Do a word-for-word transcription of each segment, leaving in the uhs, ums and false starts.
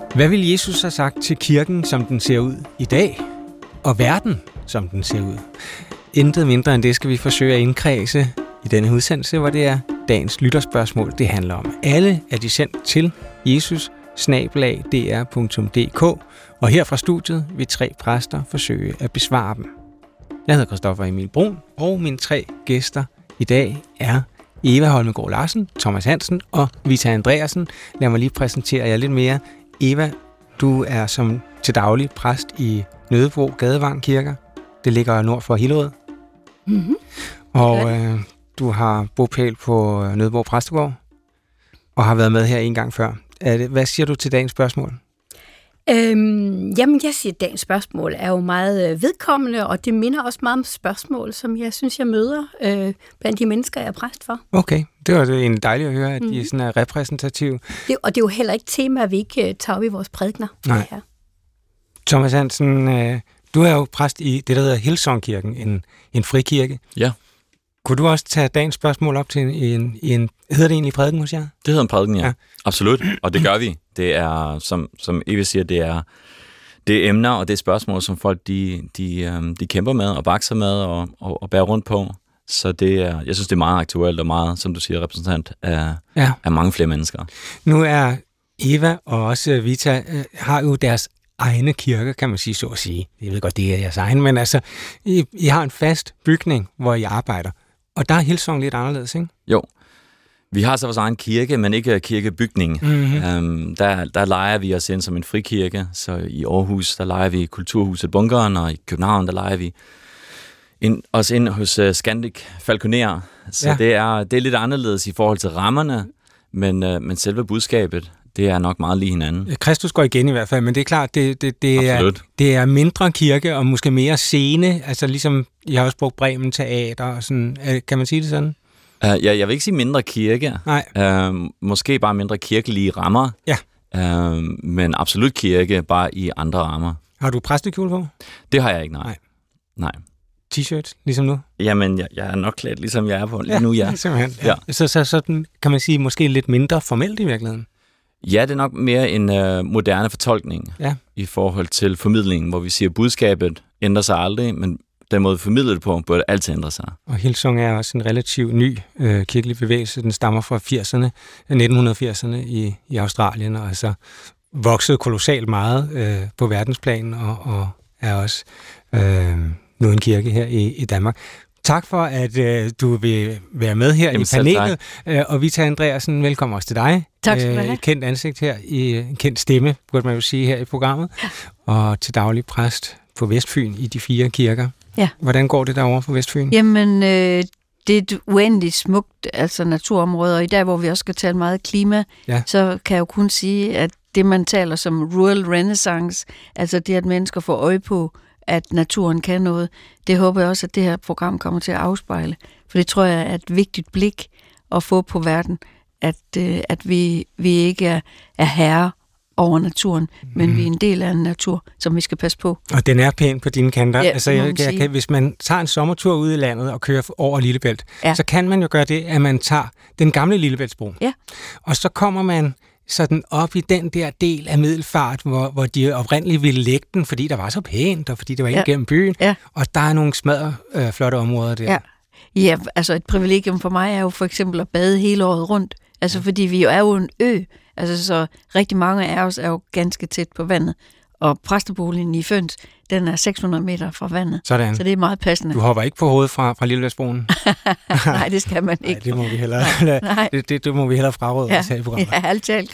Hvad vil Jesus have sagt til kirken, som den ser ud i dag, og verden, som den ser ud? Intet mindre end det skal vi forsøge at indkredse i denne udsendelse, hvor det er dagens lytterspørgsmål, det handler om. Alle er de sendt til jesus bindestreg d r punktum d k, og her fra studiet vil tre præster forsøge at besvare dem. Jeg hedder Christoffer Emil Brun, og mine tre gæster i dag er Eva Holmegaard Larsen, Thomas Hansen og Vita Andreasen. Lad mig lige præsentere jer lidt mere. Eva, du er som til daglig præst i Nødebo Gadevang Kirker. Det ligger nord for Hillerød. Mm-hmm. Og øh, du har bopæl på Nødebo Præstegård, og har været med her en gang før. Hvad siger du til dagens spørgsmål? Øhm, jamen, jeg siger, at dagens spørgsmål er jo meget vedkommende, og det minder også meget om spørgsmål, som jeg synes, jeg møder øh, blandt de mennesker, jeg er præst for. Okay, det var det egentlig dejligt at høre, at mm. de er sådan repræsentative. Det, og det er jo heller ikke tema, at vi ikke tager op i vores prædikener. Nej. Her. Thomas Hansen, øh, du er jo præst i det, der hedder Hillsongkirken, en, en frikirke. Ja. Kunne du også tage dagens spørgsmål op til en, en, en hedder det egentlig prædiken hos jer? Det hedder en prædiken, ja. ja. Absolut, og det gør vi. Det er, som, som Eva siger, det er, det er emner, og det er spørgsmål, som folk de, de, de kæmper med, og bakser med, og, og, og bærer rundt på. Så det er, jeg synes, det er meget aktuelt, og meget, som du siger, repræsentant af, ja. af mange flere mennesker. Nu er Eva og også Vita, øh, har jo deres egne kirker, kan man sige, så at sige. Jeg ved godt, det er jeres egen, men altså, I, I har en fast bygning, hvor I arbejder. Og der er Hillsong lidt anderledes, ikke? Jo. Vi har så vores egen kirke, men ikke kirkebygning. Mm-hmm. Um, der, der lejer vi os ind som en frikirke. Så i Aarhus, der lejer vi Kulturhuset Bunkeren, og i København, der lejer vi ind, os ind hos uh, Scandic Falconer. Så ja. det, er, det er lidt anderledes i forhold til rammerne, men, uh, men selve budskabet, det er nok meget lige hinanden. Kristus går igen i hvert fald, men det er klart, det, det, det, er, det er mindre kirke og måske mere scene. Altså ligesom, jeg har også brugt Bremen Teater og sådan. Kan man sige det sådan? Uh, ja, jeg vil ikke sige mindre kirke. Nej. Uh, måske bare mindre kirkelige rammer. Ja. Uh, men absolut kirke, bare i andre rammer. Har du præstekjole på? Det har jeg ikke, nej. Nej. nej. T-shirt, ligesom nu? Jamen, jeg, jeg er nok klædt, ligesom jeg er på lige ja, nu, ja. simpelthen. Ja. Ja. Så, så sådan kan man sige, måske lidt mindre formelt i virkeligheden? Ja, det er nok mere en uh, moderne fortolkning ja. i forhold til formidlingen, hvor vi siger, at budskabet ændrer sig aldrig, men den måde formidlet på, burde altid ændre sig. Og Hillsong er også en relativt ny øh, kirkelig bevægelse. Den stammer fra firserne, nitten firserne i, i Australien, og altså vokset kolossalt meget øh, på verdensplan, og, og er også øh, nu en kirke her i, i Danmark. Tak for, at øh, du vil være med her Jamen, i panelet. Øh, og Vita Andreasen, velkommen også til dig. Tak skal du have. Et kendt ansigt her, i, en kendt stemme, burde man jo sige, her i programmet. Ja. Og til daglig præst på Vestfyn i de fire kirker. Ja. Hvordan går det derovre på Vestfyn? Jamen, øh, det er et uendeligt smukt altså naturområde, og i dag, hvor vi også skal tale meget klima, ja. så kan jeg jo kun sige, at det, man taler som rural renaissance, altså det, at mennesker får øje på, at naturen kan noget, det håber jeg også, at det her program kommer til at afspejle. For det tror jeg er et vigtigt blik at få på verden, at, øh, at vi, vi ikke er, er herre over naturen, men mm. vi er en del af en natur, som vi skal passe på. Og den er pæn på dine kanter. Ja, altså, jeg, jeg kan, hvis man tager en sommertur ud i landet og kører over Lillebælt, ja. så kan man jo gøre det, at man tager den gamle Lillebæltsbro. Ja. Og så kommer man sådan op i den der del af Middelfart, hvor, hvor de oprindeligt ville lægge den, fordi der var så pænt, og fordi det var ind ja. gennem byen. Ja. Og der er nogle smadre øh, flotte områder der. Ja. ja, altså et privilegium for mig er jo for eksempel at bade hele året rundt. Altså fordi vi jo er jo en ø, altså så rigtig mange af os er jo ganske tæt på vandet. Og præsteboligen i Føns, den er seks hundrede meter fra vandet. Sådan. Så det er meget passende. Du hopper ikke på hovedet fra, fra Lillebæltsbroen? Nej, det skal man ikke. Nej, det må vi hellere, nej, nej. Det, det, det må vi hellere fraråde ja, at tage i programmet. Ja, alt talt,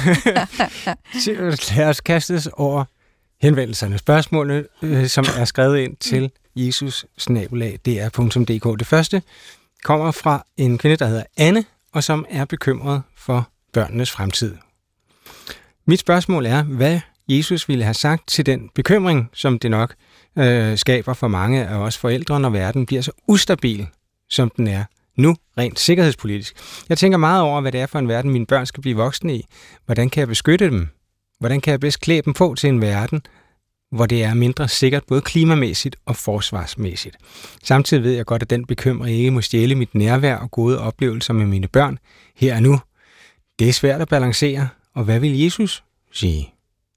Christoffer. Lad os kastes over henvendelserne. Spørgsmålene, øh, som er skrevet ind til jesus bindestreg d r punktum d k. Det første kommer fra en kvinde, der hedder Anne, og som er bekymret for børnenes fremtid. Mit spørgsmål er, hvad Jesus ville have sagt til den bekymring, som det nok øh, skaber for mange af os forældre, når verden bliver så ustabil, som den er nu, rent sikkerhedspolitisk. Jeg tænker meget over, hvad det er for en verden, mine børn skal blive voksne i. Hvordan kan jeg beskytte dem? Hvordan kan jeg bedst klæde dem på til en verden, hvor det er mindre sikkert, både klimamæssigt og forsvarsmæssigt. Samtidig ved jeg godt, at den bekymring ikke må stjæle mit nærvær og gode oplevelser med mine børn her og nu. Det er svært at balancere, og hvad vil Jesus sige?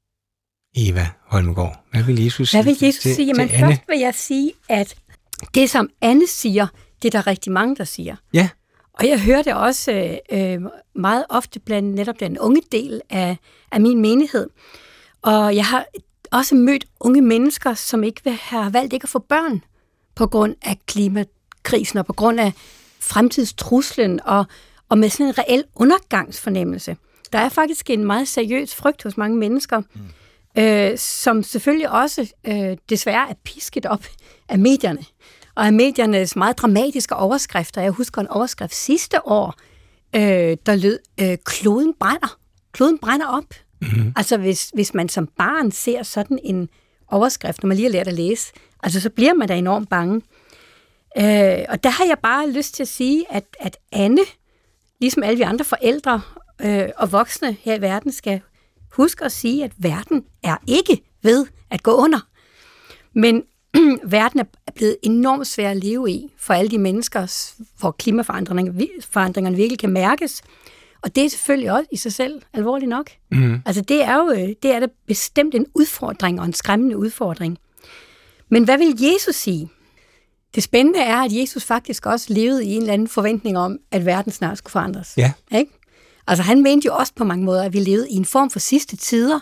Eva Holmgaard, hvad vil Jesus sige? Hvad vil Jesus til, sige? Jamen til Anne? Først vil jeg sige, at det, som Anne siger, det er der rigtig mange, der siger. Ja. Og jeg hører det også øh, meget ofte blandt netop den unge del af, af min menighed. Og jeg har også mødt unge mennesker, som ikke vil have valgt ikke at få børn på grund af klimakrisen og på grund af fremtidstruslen og, og med sådan en reel undergangsfornemmelse. Der er faktisk en meget seriøs frygt hos mange mennesker, mm. øh, som selvfølgelig også øh, desværre er pisket op af medierne. Og af mediernes meget dramatiske overskrifter. Jeg husker en overskrift sidste år, øh, der lød, øh, kloden brænder. Kloden brænder op. Mm-hmm. Altså hvis, hvis man som barn ser sådan en overskrift, når man lige har lært at læse, altså så bliver man da enormt bange. Øh, og der har jeg bare lyst til at sige, at, at Anne, ligesom alle vi andre forældre øh, og voksne her i verden, skal huske at sige, at verden er ikke ved at gå under. Men verden er blevet enormt svær at leve i for alle de mennesker, hvor klimaforandringerne virkelig kan mærkes. Og det er selvfølgelig også i sig selv alvorligt nok. Mm. Altså det er jo det er da bestemt en udfordring og en skræmmende udfordring. Men hvad vil Jesus sige? Det spændende er, at Jesus faktisk også levede i en eller anden forventning om, at verden snart skulle forandres. Ja. Ikke? Altså han mente jo også på mange måder, at vi levede i en form for sidste tider,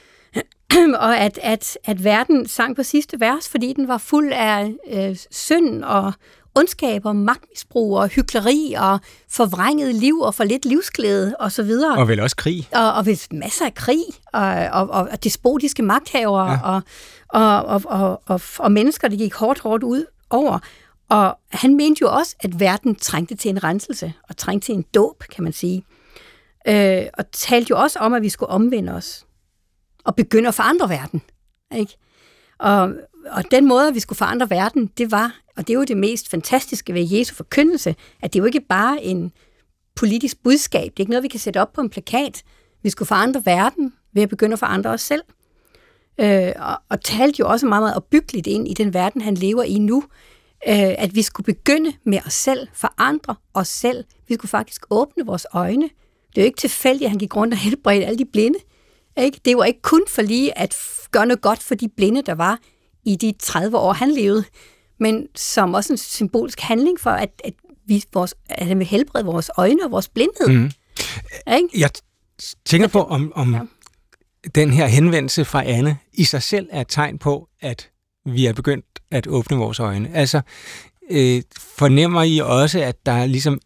og at, at, at verden sang på sidste vers, fordi den var fuld af øh, synd og ondskab og magtmisbrug og hykleri og forvrænget liv og for lidt livsglæde og så videre. Og vel også krig. Og, og vel masser af krig og, og, og, og despotiske magthavere ja. og, og, og, og, og, og mennesker, der gik hårdt, hårdt ud over. Og han mente jo også, at verden trængte til en renselse og trængte til en dåb, kan man sige. Øh, og talte jo også om, at vi skulle omvende os og begynde at forandre verden. Ikke? Og, og den måde, vi skulle forandre verden, det var, og det er jo det mest fantastiske ved Jesu forkyndelse, at det er jo ikke bare en politisk budskab. Det er ikke noget, vi kan sætte op på en plakat. Vi skulle forandre verden ved at begynde at forandre os selv. Øh, og, og talte jo også meget, meget opbyggeligt ind i den verden, han lever i nu, øh, at vi skulle begynde med os selv, forandre os selv. Vi skulle faktisk åbne vores øjne. Det er jo ikke tilfældigt, at han gik rundt og helbredte alle de blinde. Ikke? Det var ikke kun for lige at gøre noget godt for de blinde, der var i de tredive år, han levede, men som også en symbolsk handling for, at, at, vi, vores, at han vil helbrede vores øjne og vores blindhed. Mm. Ikke? Jeg tænker på, om, om ja. den her henvendelse fra Anne i sig selv er et tegn på, at vi er begyndt at åbne vores øjne. Altså, øh, fornemmer I også, at der ligesom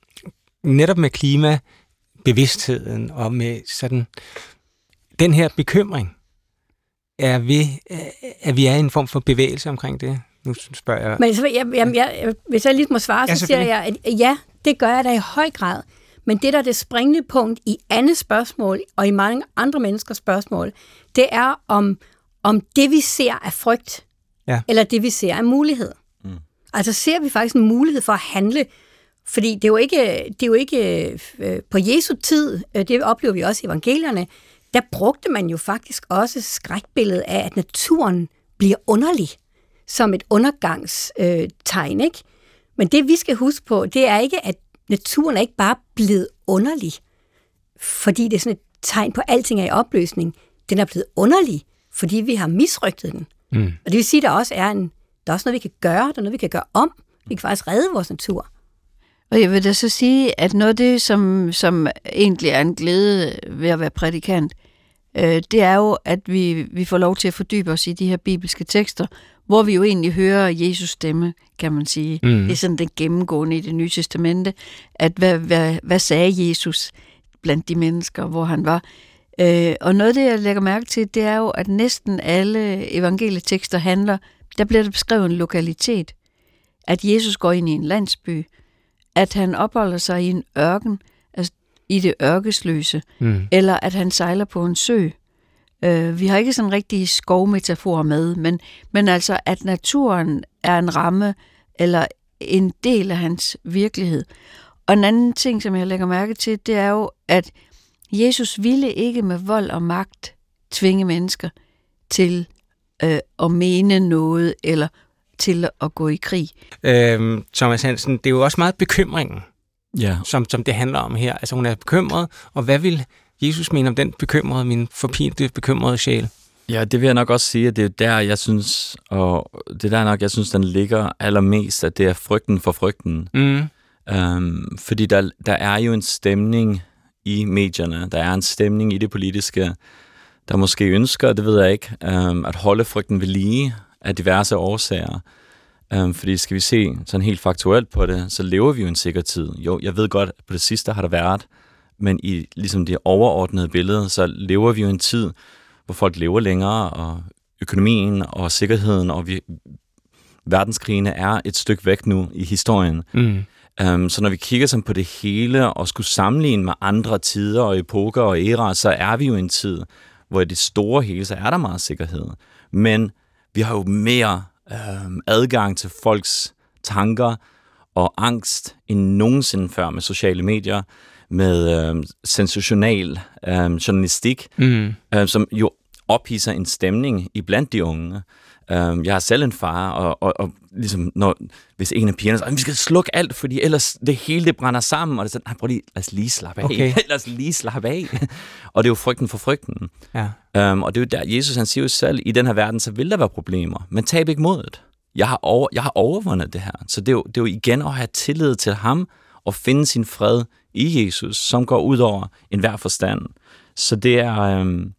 netop med klimabevidstheden og med sådan den her bekymring, er vi, er vi er i en form for bevægelse omkring det? Nu spørger jeg. Men så, jeg, jeg, jeg, hvis jeg lige må svare, ja, så siger jeg, at ja, det gør jeg da i høj grad. Men det, der er det springende punkt i Annes spørgsmål, og i mange andre menneskers spørgsmål, det er, om, om det, vi ser, er frygt, ja. eller det, vi ser, er mulighed. Mm. Altså ser vi faktisk en mulighed for at handle, fordi det er jo ikke, det er jo ikke øh, på Jesu tid, øh, det oplever vi også i evangelierne, der brugte man jo faktisk også skrækbilledet af, at naturen bliver underlig, som et undergangstegn, øh, ikke? Men det, vi skal huske på, det er ikke, at naturen er ikke bare blevet underlig, fordi det er sådan et tegn på, at alting er i opløsning. Den er blevet underlig, fordi vi har misrygtet den. Mm. Og det vil sige, at der også er, en, der er også noget, vi kan gøre, der er noget, vi kan gøre om. Vi kan faktisk redde vores natur. Og jeg vil da så sige, at noget af det, som, som egentlig er en glæde ved at være prædikant, øh, det er jo, at vi, vi får lov til at fordybe os i de her bibelske tekster, hvor vi jo egentlig hører Jesus stemme, kan man sige. Mm. Det er sådan det gennemgående i Det Nye Testamente, at hvad, hvad, hvad sagde Jesus blandt de mennesker, hvor han var. Øh, og noget af det, jeg lægger mærke til, det er jo, at næsten alle evangelietekster handler, der bliver der beskrevet en lokalitet. At Jesus går ind i en landsby, at han opholder sig i en ørken, altså i det ørkesløse, mm. eller at han sejler på en sø. Uh, vi har ikke sådan rigtig skovmetaforer med, men, men altså, at naturen er en ramme, eller en del af hans virkelighed. Og en anden ting, som jeg lægger mærke til, det er jo, at Jesus ville ikke med vold og magt tvinge mennesker til uh, at mene noget, eller til at gå i krig. Øhm, Thomas Hansen, det er jo også meget bekymringen, ja. som, som det handler om her. Altså hun er bekymret, og hvad vil Jesus mene om den bekymrede, min forpinte bekymrede sjæl? Ja, det vil jeg nok også sige, at det er der, jeg synes, og det er der nok, jeg synes, den ligger allermest, at det er frygten for frygten. Mm. Um, fordi der, der er jo en stemning i medierne, der er en stemning i det politiske, der måske ønsker, det ved jeg ikke, um, at holde frygten ved lige af diverse årsager. Um, fordi skal vi se sådan helt faktuelt på det, så lever vi jo en sikker tid. Jo, jeg ved godt, at på det sidste har der været, men i ligesom det overordnede billede, så lever vi jo en tid, hvor folk lever længere, og økonomien og sikkerheden og vi, verdenskrigene er et stykke væk nu i historien. Mm. Um, så når vi kigger sådan på det hele og skulle sammenligne med andre tider og epoker og æraer, så er vi jo en tid, hvor i det store hele, så er der meget sikkerhed. Men vi har jo mere um, adgang til folks tanker og angst end nogensinde før med sociale medier, med øhm, sensationel øhm, journalistik, mm. øhm, som jo ophidser en stemning iblandt de unge. Øhm, jeg har selv en far, og, og, og ligesom når, hvis en af pigerne siger, vi skal slukke alt, fordi ellers det hele det brænder sammen, og det er sådan, prøv lige, lad os lige slappe af. Okay. lad os lige slappe af. Og det er jo frygten for frygten. Ja. Øhm, og det er jo der, Jesus han siger jo selv, i den her verden, så vil der være problemer, men tab ikke modet. Jeg har, over, jeg har overvundet det her. Så det er, jo, det er jo igen at have tillid til ham, og finde sin fred i Jesus, som går ud over enhver forstand. Så det er... Øhm,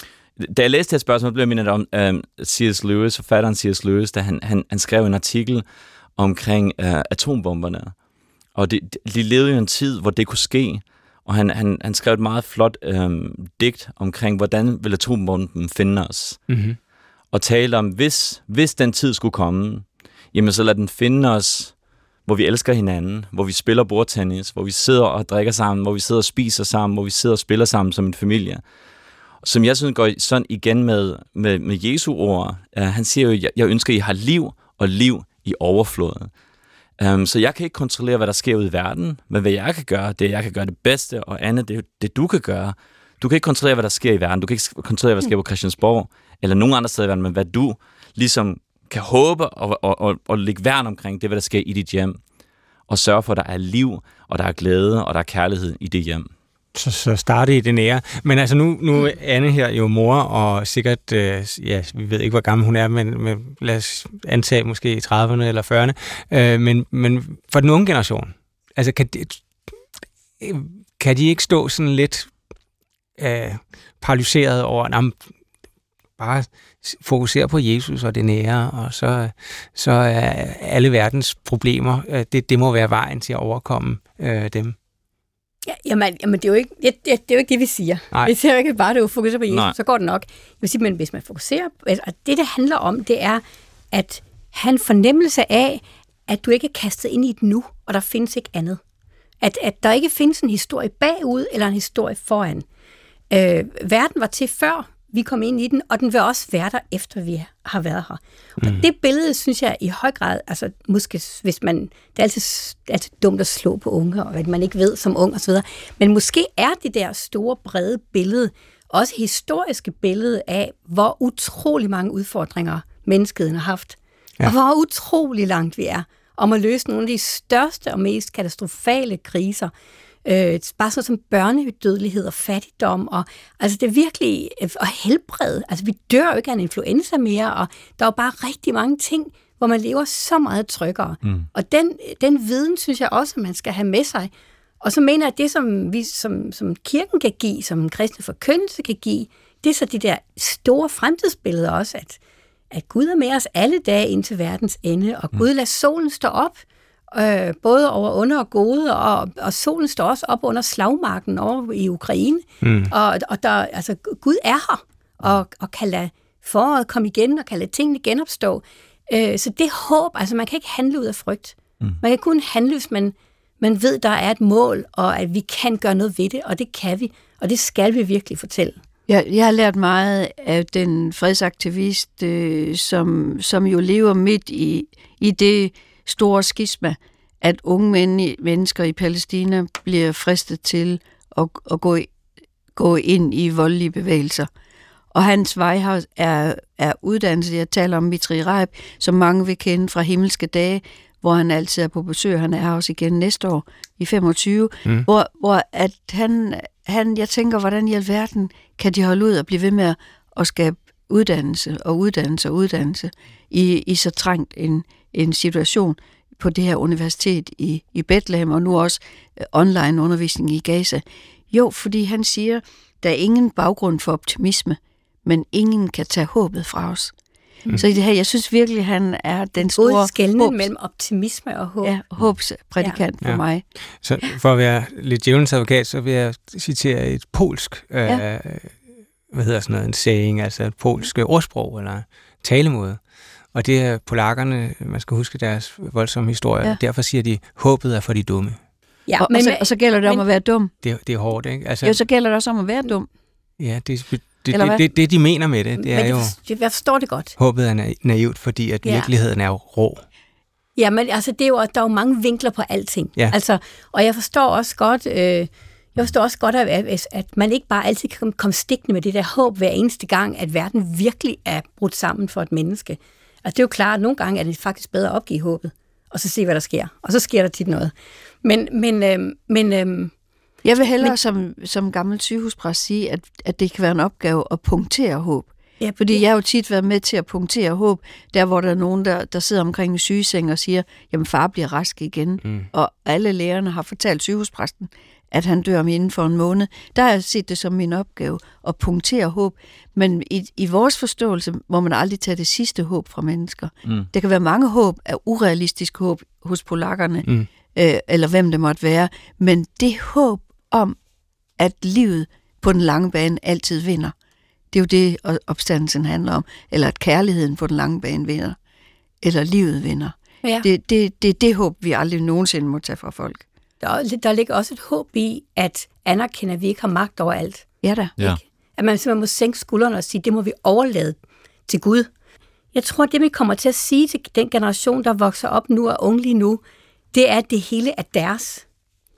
da jeg læste det her spørgsmål, blev jeg mindet om øhm, C S Lewis, forfatteren C S Lewis, da han, han, han skrev en artikel omkring øh, atombomberne. Og det, de levede jo en tid, hvor det kunne ske, og han, han, han skrev et meget flot øhm, digt omkring, hvordan vil atombomben finde os. Mm-hmm. Og talte om, hvis, hvis den tid skulle komme, jamen så lad den finde os, hvor vi elsker hinanden, hvor vi spiller bordtennis, hvor vi sidder og drikker sammen, hvor vi sidder og spiser sammen, hvor vi sidder og spiller sammen som en familie. Som jeg synes går sådan igen med, med, med Jesu ord. Uh, han siger jo, jeg, jeg ønsker, at I har liv og liv i overflod. Um, så jeg kan ikke kontrollere, hvad der sker ude i verden, men hvad jeg kan gøre, det er, jeg kan gøre det bedste, og andet, det er jo det, du kan gøre. Du kan ikke kontrollere, hvad der sker i verden. Du kan ikke kontrollere, hvad der sker på Christiansborg, eller nogen andre steder i verden, men hvad du ligesom kan håbe og, og, og, og lægge værn omkring, det hvad der sker i dit hjem, og sørge for, at der er liv, og der er glæde, og der er kærlighed i det hjem. Så, så starte i det nære. Men altså nu, nu er Anne her jo mor, og sikkert, øh, ja, vi ved ikke, hvor gammel hun er, men, men lad os antage måske i trediverne eller fyrrerne. Øh, men, men for den unge generation, altså kan de, kan de ikke stå sådan lidt øh, paralyseret over, nah, bare fokusere på Jesus og det nære, og så, så er alle verdens problemer, det, det må være vejen til at overkomme øh, dem. Ja, jamen, jamen, det er jo ikke det, det, det, er jo ikke det, vi siger. Nej. Vi siger jo ikke bare, at du fokuserer på Jesus, Nej. Så går det nok. Jeg vil sige, men hvis man fokuserer, altså, det, det handler om, det er at have en fornemmelse af, at du ikke er kastet ind i et nu, og der findes ikke andet. At, at der ikke findes en historie bagud, eller en historie foran. Øh, verden var til før vi kom ind i den, og den vil også være der, efter vi har været her. Mm. Og det billede, synes jeg i høj grad, altså måske, hvis man, det er altid, altid dumt at slå på unge, og at man ikke ved som ung og så videre, men måske er det der store, brede billede, også historiske billede af, hvor utrolig mange udfordringer menneskeheden har haft, ja. Og hvor utrolig langt vi er, om at løse nogle af de største og mest katastrofale kriser, Øh, bare sådan som børnedødelighed og fattigdom, og altså det er virkelig, og helbred, altså vi dør jo ikke af en influenza mere, og der er jo bare rigtig mange ting, hvor man lever så meget tryggere. Mm. Og den, den viden, synes jeg også, at man skal have med sig. Og så mener jeg, at det, som, vi, som, som kirken kan give, som en kristne forkyndelse kan give, det er så de der store fremtidsbilleder også, at, at Gud er med os alle dage ind til verdens ende, og Gud lader solen stå op, Øh, både over under og gode, og, og solen står også op under slagmarken over i Ukraine, mm. og, og der, altså, Gud er her, og, og kan lade foråret komme igen, og kan lade tingene genopstå. Øh, så det håb, altså man kan ikke handle ud af frygt. Mm. Man kan kun handle, hvis man, man ved, der er et mål, og at vi kan gøre noget ved det, og det kan vi, og det skal vi virkelig fortælle. Jeg, jeg har lært meget af den fredsaktivist, øh, som, som jo lever midt i, i det store skisma, at unge men, mennesker i Palæstina bliver fristet til at, at gå, gå ind i voldelige bevægelser. Og hans vej er, er uddannelse. Jeg taler om Mitri Reib, som mange vil kende fra Himmelske Dage, hvor han altid er på besøg. Han er her også igen næste år i femogtyve, mm. hvor, hvor at han, han, jeg tænker, hvordan i alverden kan de holde ud og blive ved med at skabe uddannelse og uddannelse og uddannelse i, i så trængt en, en situation på det her universitet i, i Bethlehem, og nu også online undervisning i Gaza. Jo, fordi han siger, der er ingen baggrund for optimisme, men ingen kan tage håbet fra os. Mm. Så i det her, jeg synes virkelig, han er den store skelnen mellem optimisme og håb. Ja, håbsprædikant ja. for ja. mig. Så for at være lidt djævelens advokat, så vil jeg citere et polsk, øh, ja. hvad hedder sådan noget, en saying, altså et polsk ordsprog eller talemåde. Og det er polakkerne, man skal huske deres voldsomme historie, ja. Derfor siger de, håbet er for de dumme. Ja, og, men, og, så, og så gælder det om men, at være dum. Det, det er hårdt, ikke? Altså, jo, så gælder det også om at være dum. Ja, det, det, det, det, det, det de mener med det, det er men jo... Det, jeg forstår det godt. Håbet er naivt, fordi at ja. virkeligheden er jo rå. Ja, men altså, det er jo, der er jo mange vinkler på alting. Ja. Altså, og jeg forstår også godt... Øh, Jeg forstår også godt, at, at man ikke bare altid kan komme stikkende med det der håb hver eneste gang, at verden virkelig er brudt sammen for et menneske. Altså, det er jo klart, at nogle gange er det faktisk bedre at opgive håbet, og så se, hvad der sker. Og så sker der tit noget. Men, men, øhm, men øhm, jeg vil hellere men, som, som gammel sygehuspræst sige, at, at det kan være en opgave at punktere håb. Ja, Fordi ja. jeg har jo tit været med til at punktere håb, der hvor der er nogen, der, der sidder omkring en sygeseng og siger, jamen far bliver rask igen. Mm. Og alle lægerne har fortalt sygehuspræsten, at han dør om inden for en måned. Der har jeg set det som min opgave at punktere håb. Men i, i vores forståelse må man aldrig tage det sidste håb fra mennesker. Mm. Der kan være mange håb af urealistisk håb hos polakkerne, mm. øh, eller hvem det måtte være. Men det håb om, at livet på den lange bane altid vinder, det er jo det, opstandelsen handler om. Eller at kærligheden på den lange bane vinder. Eller livet vinder. Ja. Det, det, det er det håb, vi aldrig nogensinde må tage fra folk. Der, der ligger også et håb i, at anerkende, at vi ikke har magt over alt. Ja da. Ja. At man simpelthen må sænke skuldrene og sige, det må vi overlade til Gud. Jeg tror, det vi kommer til at sige til den generation, der vokser op nu og unge lige nu, det er, at det hele er deres.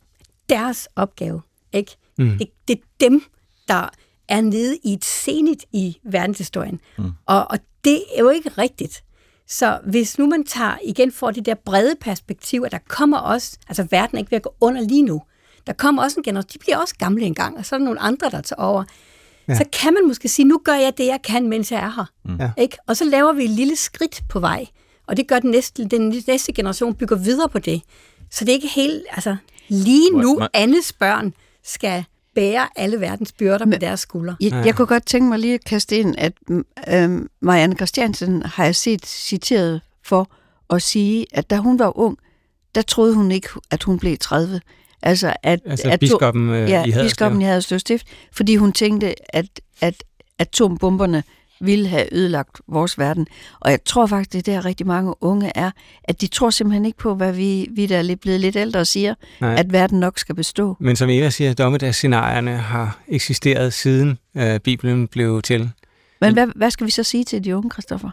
Deres opgave. Ikke? Mm. Det, det er dem, der er nede i et zenit i verdenshistorien. Mm. Og, og det er jo ikke rigtigt. Så hvis nu man tager igen for det der brede perspektiv, at der kommer også, altså verden er ikke ved at gå under lige nu, der kommer også en generation, de bliver også gamle engang, og så er der nogle andre, der tager over. Ja. Så kan man måske sige, nu gør jeg det, jeg kan, mens jeg er her. Mm. Ikke? Og så laver vi et lille skridt på vej, og det gør den næste, den næste generation bygger videre på det. Så det er ikke helt, altså lige nu, Annes børn skal bære alle verdens byrder med deres skuldre. Jeg, jeg kunne godt tænke mig lige at kaste ind, at øh, Marianne Christiansen har jeg set citeret for at sige, at da hun var ung, der troede hun ikke, at hun blev tredive. Altså, at, altså at biskoppen øh, ja, i Haderslev. biskoppen i Haderslev Stift, fordi hun tænkte, at, at atombomberne ville have ødelagt vores verden. Og jeg tror faktisk, det der rigtig mange unge er, at de tror simpelthen ikke på, hvad vi, vi der er blevet lidt ældre og siger, Nej. at verden nok skal bestå. Men som Eva siger, dommedagsscenarierne har eksisteret siden øh, Bibelen blev til. Men hvad, hvad skal vi så sige til de unge, Christoffer?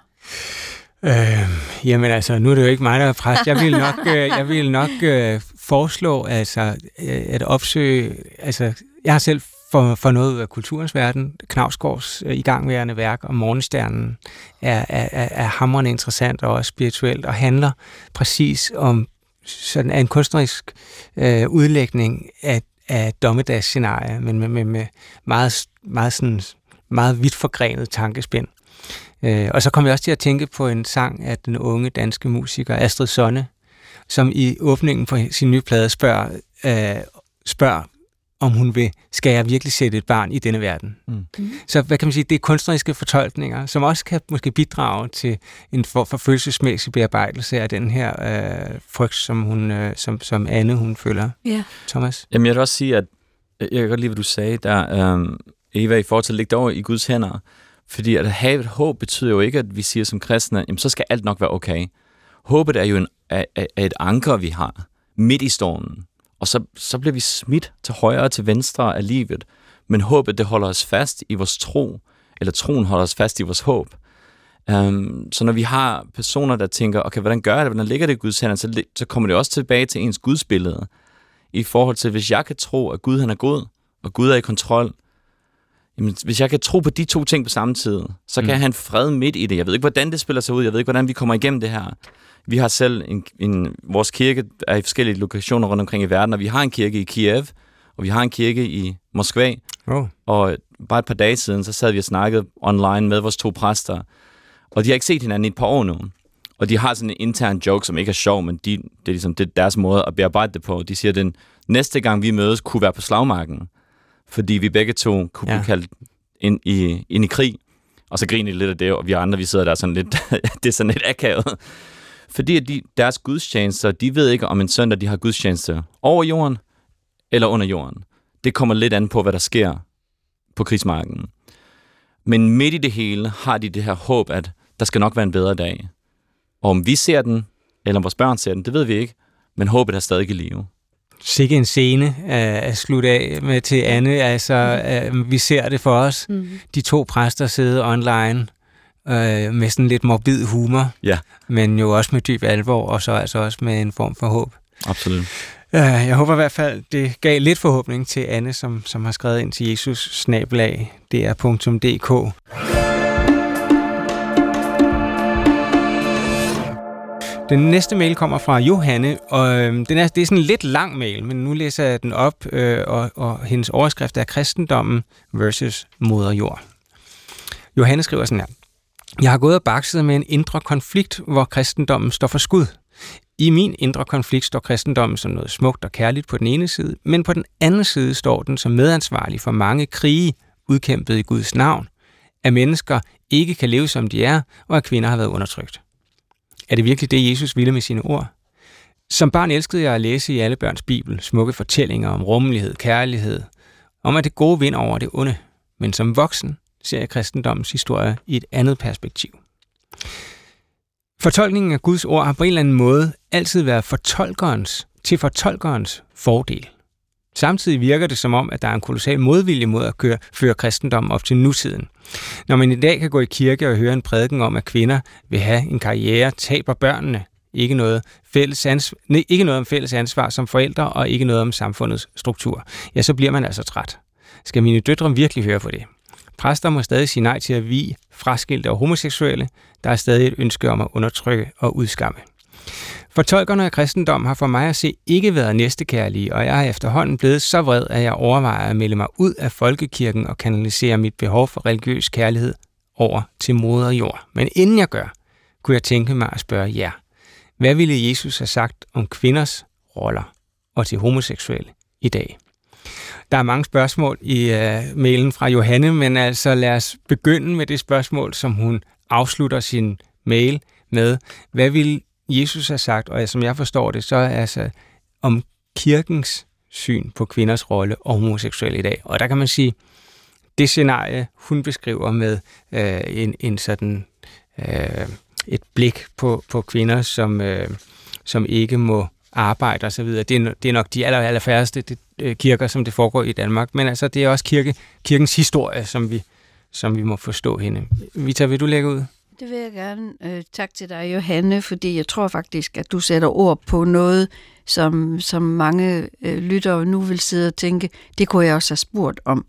Øh, jamen altså, nu er det jo ikke mig, der er præst. Jeg vil nok, øh, jeg vil nok øh, foreslå altså, øh, at opsøge... Altså, jeg har selv for, for noget af kulturens verden. Knausgårds øh, igangværende værk om morgenstjernen er, er, er, er hamrende interessant og også spirituelt, og handler præcis om sådan en kunstnerisk øh, udlægning af, af dommedagsscenarier, men med, med, med meget, meget, sådan, meget vidt forgrenet tankespænd. Øh, og så kom jeg også til at tænke på en sang af den unge danske musiker Astrid Sonne, som i åbningen på sin nye plade spørger, øh, spørger om hun vil, skal jeg virkelig sætte et barn i denne verden? Mm. Mm. Så hvad kan man sige, det er kunstneriske fortolkninger, som også kan måske bidrage til en for, for følelsesmæssig bearbejdelse af den her øh, frygt, som, hun, øh, som, som Anne hun føler. Yeah. Thomas? Jamen jeg vil også sige, at jeg kan godt lide, hvad du sagde der, øh, Eva, i forhold til at lægge det over i Guds hænder. Fordi at have et håb betyder jo ikke, at vi siger som kristne, jamen så skal alt nok være okay. Håbet er jo en, er, er et anker, vi har midt i stormen. Og så, så bliver vi smidt til højre og til venstre af livet. Men håbet, det holder os fast i vores tro, eller troen holder os fast i vores håb. Um, så når vi har personer, der tænker, okay, hvordan gør jeg det, hvordan ligger det i Guds hænder, så, så kommer det også tilbage til ens gudsbillede. I forhold til, hvis jeg kan tro, at Gud han er god, og Gud er i kontrol, jamen, hvis jeg kan tro på de to ting på samme tid, så kan mm. jeg have en fred midt i det. Jeg ved ikke, hvordan det spiller sig ud. Jeg ved ikke, hvordan vi kommer igennem det her. Vi har selv en, en, vores kirke er i forskellige lokationer rundt omkring i verden, og vi har en kirke i Kiev, og vi har en kirke i Moskva, Oh. Og bare et par dage siden, så sad vi og snakkede online med vores to præster, og de har ikke set hinanden i et par år nu. Og de har sådan en intern joke, som ikke er sjov, men de, det er ligesom det er deres måde at bearbejde det på. De siger, at den næste gang vi mødes, kunne være på slagmarken, fordi vi begge to kunne ja. blive kaldt ind i, ind i krig. Og så griner de lidt af det, og vi andre, vi sidder der sådan lidt, det er sådan lidt akavet. Fordi at de, deres gudstjenester, de ved ikke, om en søndag, de har gudstjeneste over jorden eller under jorden. Det kommer lidt an på, hvad der sker på krigsmarken. Men midt i det hele har de det her håb, at der skal nok være en bedre dag. Og om vi ser den, eller om vores børn ser den, det ved vi ikke, men håbet er stadig i live. Sikke en scene at slutte af med til Anne. Altså, mm. vi ser det for os. Mm. De to præster sidder online øh, med sådan lidt morbid humor, ja. men jo også med dyb alvor, og så altså også med en form for håb. Absolut. Jeg håber i hvert fald, det gav lidt forhåbning til Anne, som, som har skrevet ind til Jesus snabel-a d r punktum d k. Den næste mail kommer fra Johanne, og øh, den er, det er sådan en lidt lang mail, men nu læser jeg den op, øh, og, og hendes overskrift er kristendommen versus moder jord. Johanne skriver sådan her: Jeg har gået og bakset med en indre konflikt, hvor kristendommen står for skud. I min indre konflikt står kristendommen som noget smukt og kærligt på den ene side, men på den anden side står den som medansvarlig for mange krige, udkæmpet i Guds navn, at mennesker ikke kan leve som de er, og at kvinder har været undertrykt. Er det virkelig det, Jesus ville med sine ord? Som barn elskede jeg at læse i alle børns bibel smukke fortællinger om rummelighed, kærlighed, om at det gode vinder over det onde. Men som voksen ser jeg kristendommens historie i et andet perspektiv. Fortolkningen af Guds ord har på en eller anden måde altid været fortolkerens til fortolkerens fordel. Samtidig virker det som om, at der er en kolossal modvilje mod at køre, føre kristendommen op til nutiden. Når man i dag kan gå i kirke og høre en prædiken om, at kvinder vil have en karriere, taber børnene, ikke noget, fælles ansvar, nej, ikke noget om fælles ansvar som forældre og ikke noget om samfundets struktur, ja, så bliver man altså træt. Skal mine døtre virkelig høre på det? Præster må stadig sige nej til at vie fraskilte og homoseksuelle. Der er stadig et ønske om at undertrykke og udskamme. Fortolkerne af kristendom har for mig at se ikke været næstekærlige, og jeg er efterhånden blevet så vred, at jeg overvejer at melde mig ud af folkekirken og kanalisere mit behov for religiøs kærlighed over til moder jord. Men inden jeg gør, kunne jeg tænke mig at spørge jer. Hvad ville Jesus have sagt om kvinders roller og til homoseksuelle i dag? Der er mange spørgsmål i uh, mailen fra Johanne, men altså lad os begynde med det spørgsmål, som hun afslutter sin mail med. Hvad ville Jesus har sagt, og som jeg forstår det, så er altså om kirkens syn på kvinders rolle og homoseksuelle i dag. Og der kan man sige, det scenarie, hun beskriver med øh, en, en sådan, øh, et blik på, på kvinder, som, øh, som ikke må arbejde osv., det er, det er nok de aller, aller færreste det, øh, kirker, som det foregår i Danmark. Men altså, det er også kirke, kirkens historie, som vi, som vi må forstå hende. Vita, vil du lægge ud? Det vil jeg gerne. Øh, tak til dig, Johanne, fordi jeg tror faktisk, at du sætter ord på noget, som, som mange øh, lyttere nu vil sidde og tænke, det kunne jeg også have spurgt om.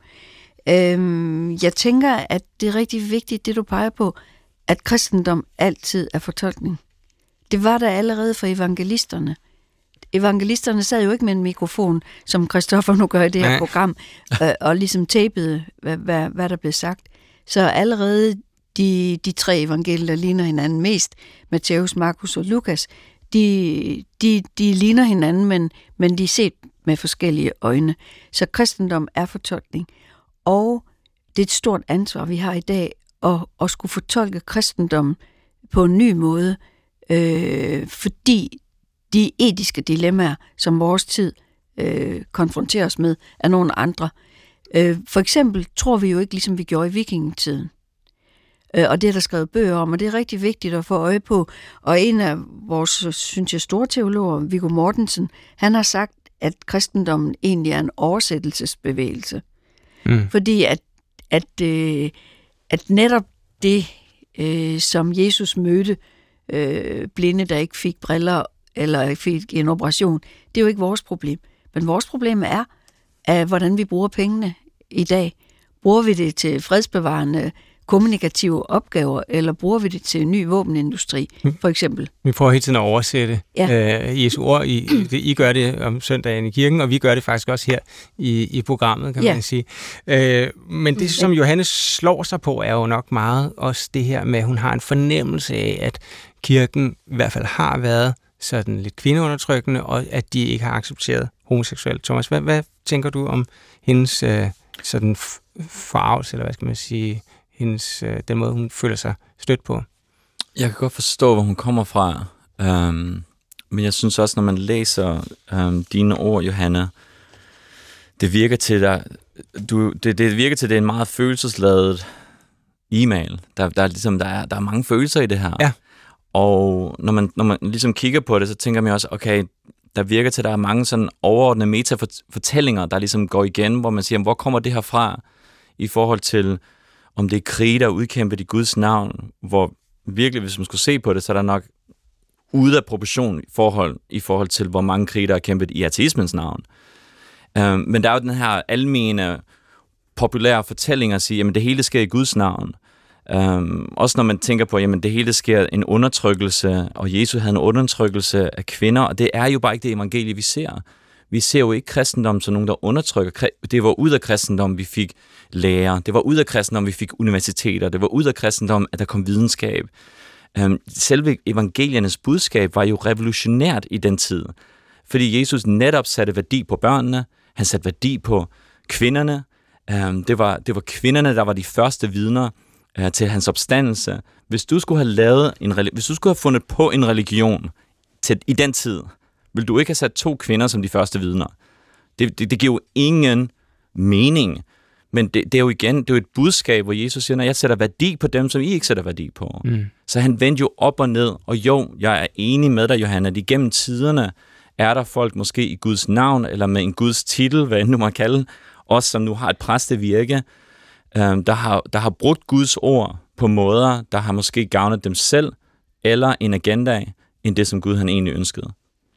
Øh, jeg tænker, at det er rigtig vigtigt, det du peger på, at kristendom altid er fortolkning. Det var der allerede for evangelisterne. Evangelisterne sad jo ikke med en mikrofon, som Christoffer nu gør i det her Nej. program, øh, og ligesom tapede, hvad, hvad, hvad der blev sagt. Så allerede De, de tre evangelier, der ligner hinanden mest, Matthæus, Markus og Lukas, de, de, de ligner hinanden, men, men de er set med forskellige øjne. Så kristendom er fortolkning, og det er et stort ansvar, vi har i dag, at, at skulle fortolke kristendommen på en ny måde, øh, fordi de etiske dilemmaer, som vores tid øh, konfronterer os med, er nogle andre. Øh, for eksempel tror vi jo ikke, ligesom vi gjorde i vikingetiden. Og det er der skrevet bøger om, og det er rigtig vigtigt at få øje på. Og en af vores, synes jeg, store teologer, Viggo Mortensen, han har sagt, at kristendommen egentlig er en oversættelsesbevægelse. Mm. Fordi at, at, øh, at netop det, øh, som Jesus mødte, øh, blinde, der ikke fik briller eller fik en operation, det er jo ikke vores problem. Men vores problem er, at, hvordan vi bruger pengene i dag. Bruger vi det til fredsbevarende kommunikative opgaver, eller bruger vi det til en ny våbenindustri, for eksempel? Vi prøver hele tiden at oversætte ja. øh, Jesu ord. I, I gør det om søndagen i kirken, og vi gør det faktisk også her i, i programmet, kan ja. man sige. Øh, men det, som Johannes slår sig på, er jo nok meget også det her med, at hun har en fornemmelse af, at kirken i hvert fald har været sådan lidt kvindeundertrykkende, og at de ikke har accepteret homoseksuelle. Thomas, hvad, hvad tænker du om hendes øh, sådan forarvelse, eller hvad skal man sige, hendes, øh, den måde, hun føler sig stødt på? Jeg kan godt forstå, hvor hun kommer fra, øhm, men jeg synes også, når man læser øhm, dine ord, Johanna, det virker til, der, du, det, det virker til, det er en meget følelsesladet e-mail. Der, der, er ligesom, der, er, der er mange følelser i det her. Ja. Og når man, når man ligesom kigger på det, så tænker man også, okay, der virker til, at der er mange sådan overordnede metafortællinger, der ligesom går igen, hvor man siger, hvor kommer det her fra i forhold til, om det er krig, der er udkæmpet i Guds navn, hvor virkelig, hvis man skulle se på det, så er der nok ude af proportion i forhold, i forhold til, hvor mange krige, der er kæmpet i ateismens navn. Um, men der er jo den her almene, populære fortælling at sige, jamen det hele sker i Guds navn. Um, også når man tænker på, jamen det hele sker en undertrykkelse, og Jesus havde en undertrykkelse af kvinder, og det er jo bare ikke det evangelie, vi ser. Vi ser jo ikke kristendom som nogen, der undertrykker. Det var ud af kristendom, vi fik lærer. Det var ud af kristendom, vi fik universiteter. Det var ud af kristendom, at der kom videnskab. Um, selve evangeliernes budskab var jo revolutionært i den tid. Fordi Jesus netop satte værdi på børnene. Han satte værdi på kvinderne. Um, det, var, det var kvinderne, der var de første vidner uh, til hans opstandelse. Hvis du skulle have lavet en, hvis du skulle have fundet på en religion til, i den tid, vil du ikke have sat to kvinder som de første vidner. Det, det, det giver jo ingen mening. Men det, det er jo igen, det er jo et budskab, hvor Jesus siger, når jeg sætter værdi på dem, som I ikke sætter værdi på. Mm. Så han vendte jo op og ned, og jo, jeg er enig med dig, Johanna, at igennem tiderne er der folk måske i Guds navn, eller med en Guds titel, hvad end du må kalde, os som nu har et præstevirke, øh, der, har, der har brugt Guds ord på måder, der har måske gavnet dem selv, eller en agenda, end det, som Gud han egentlig ønskede.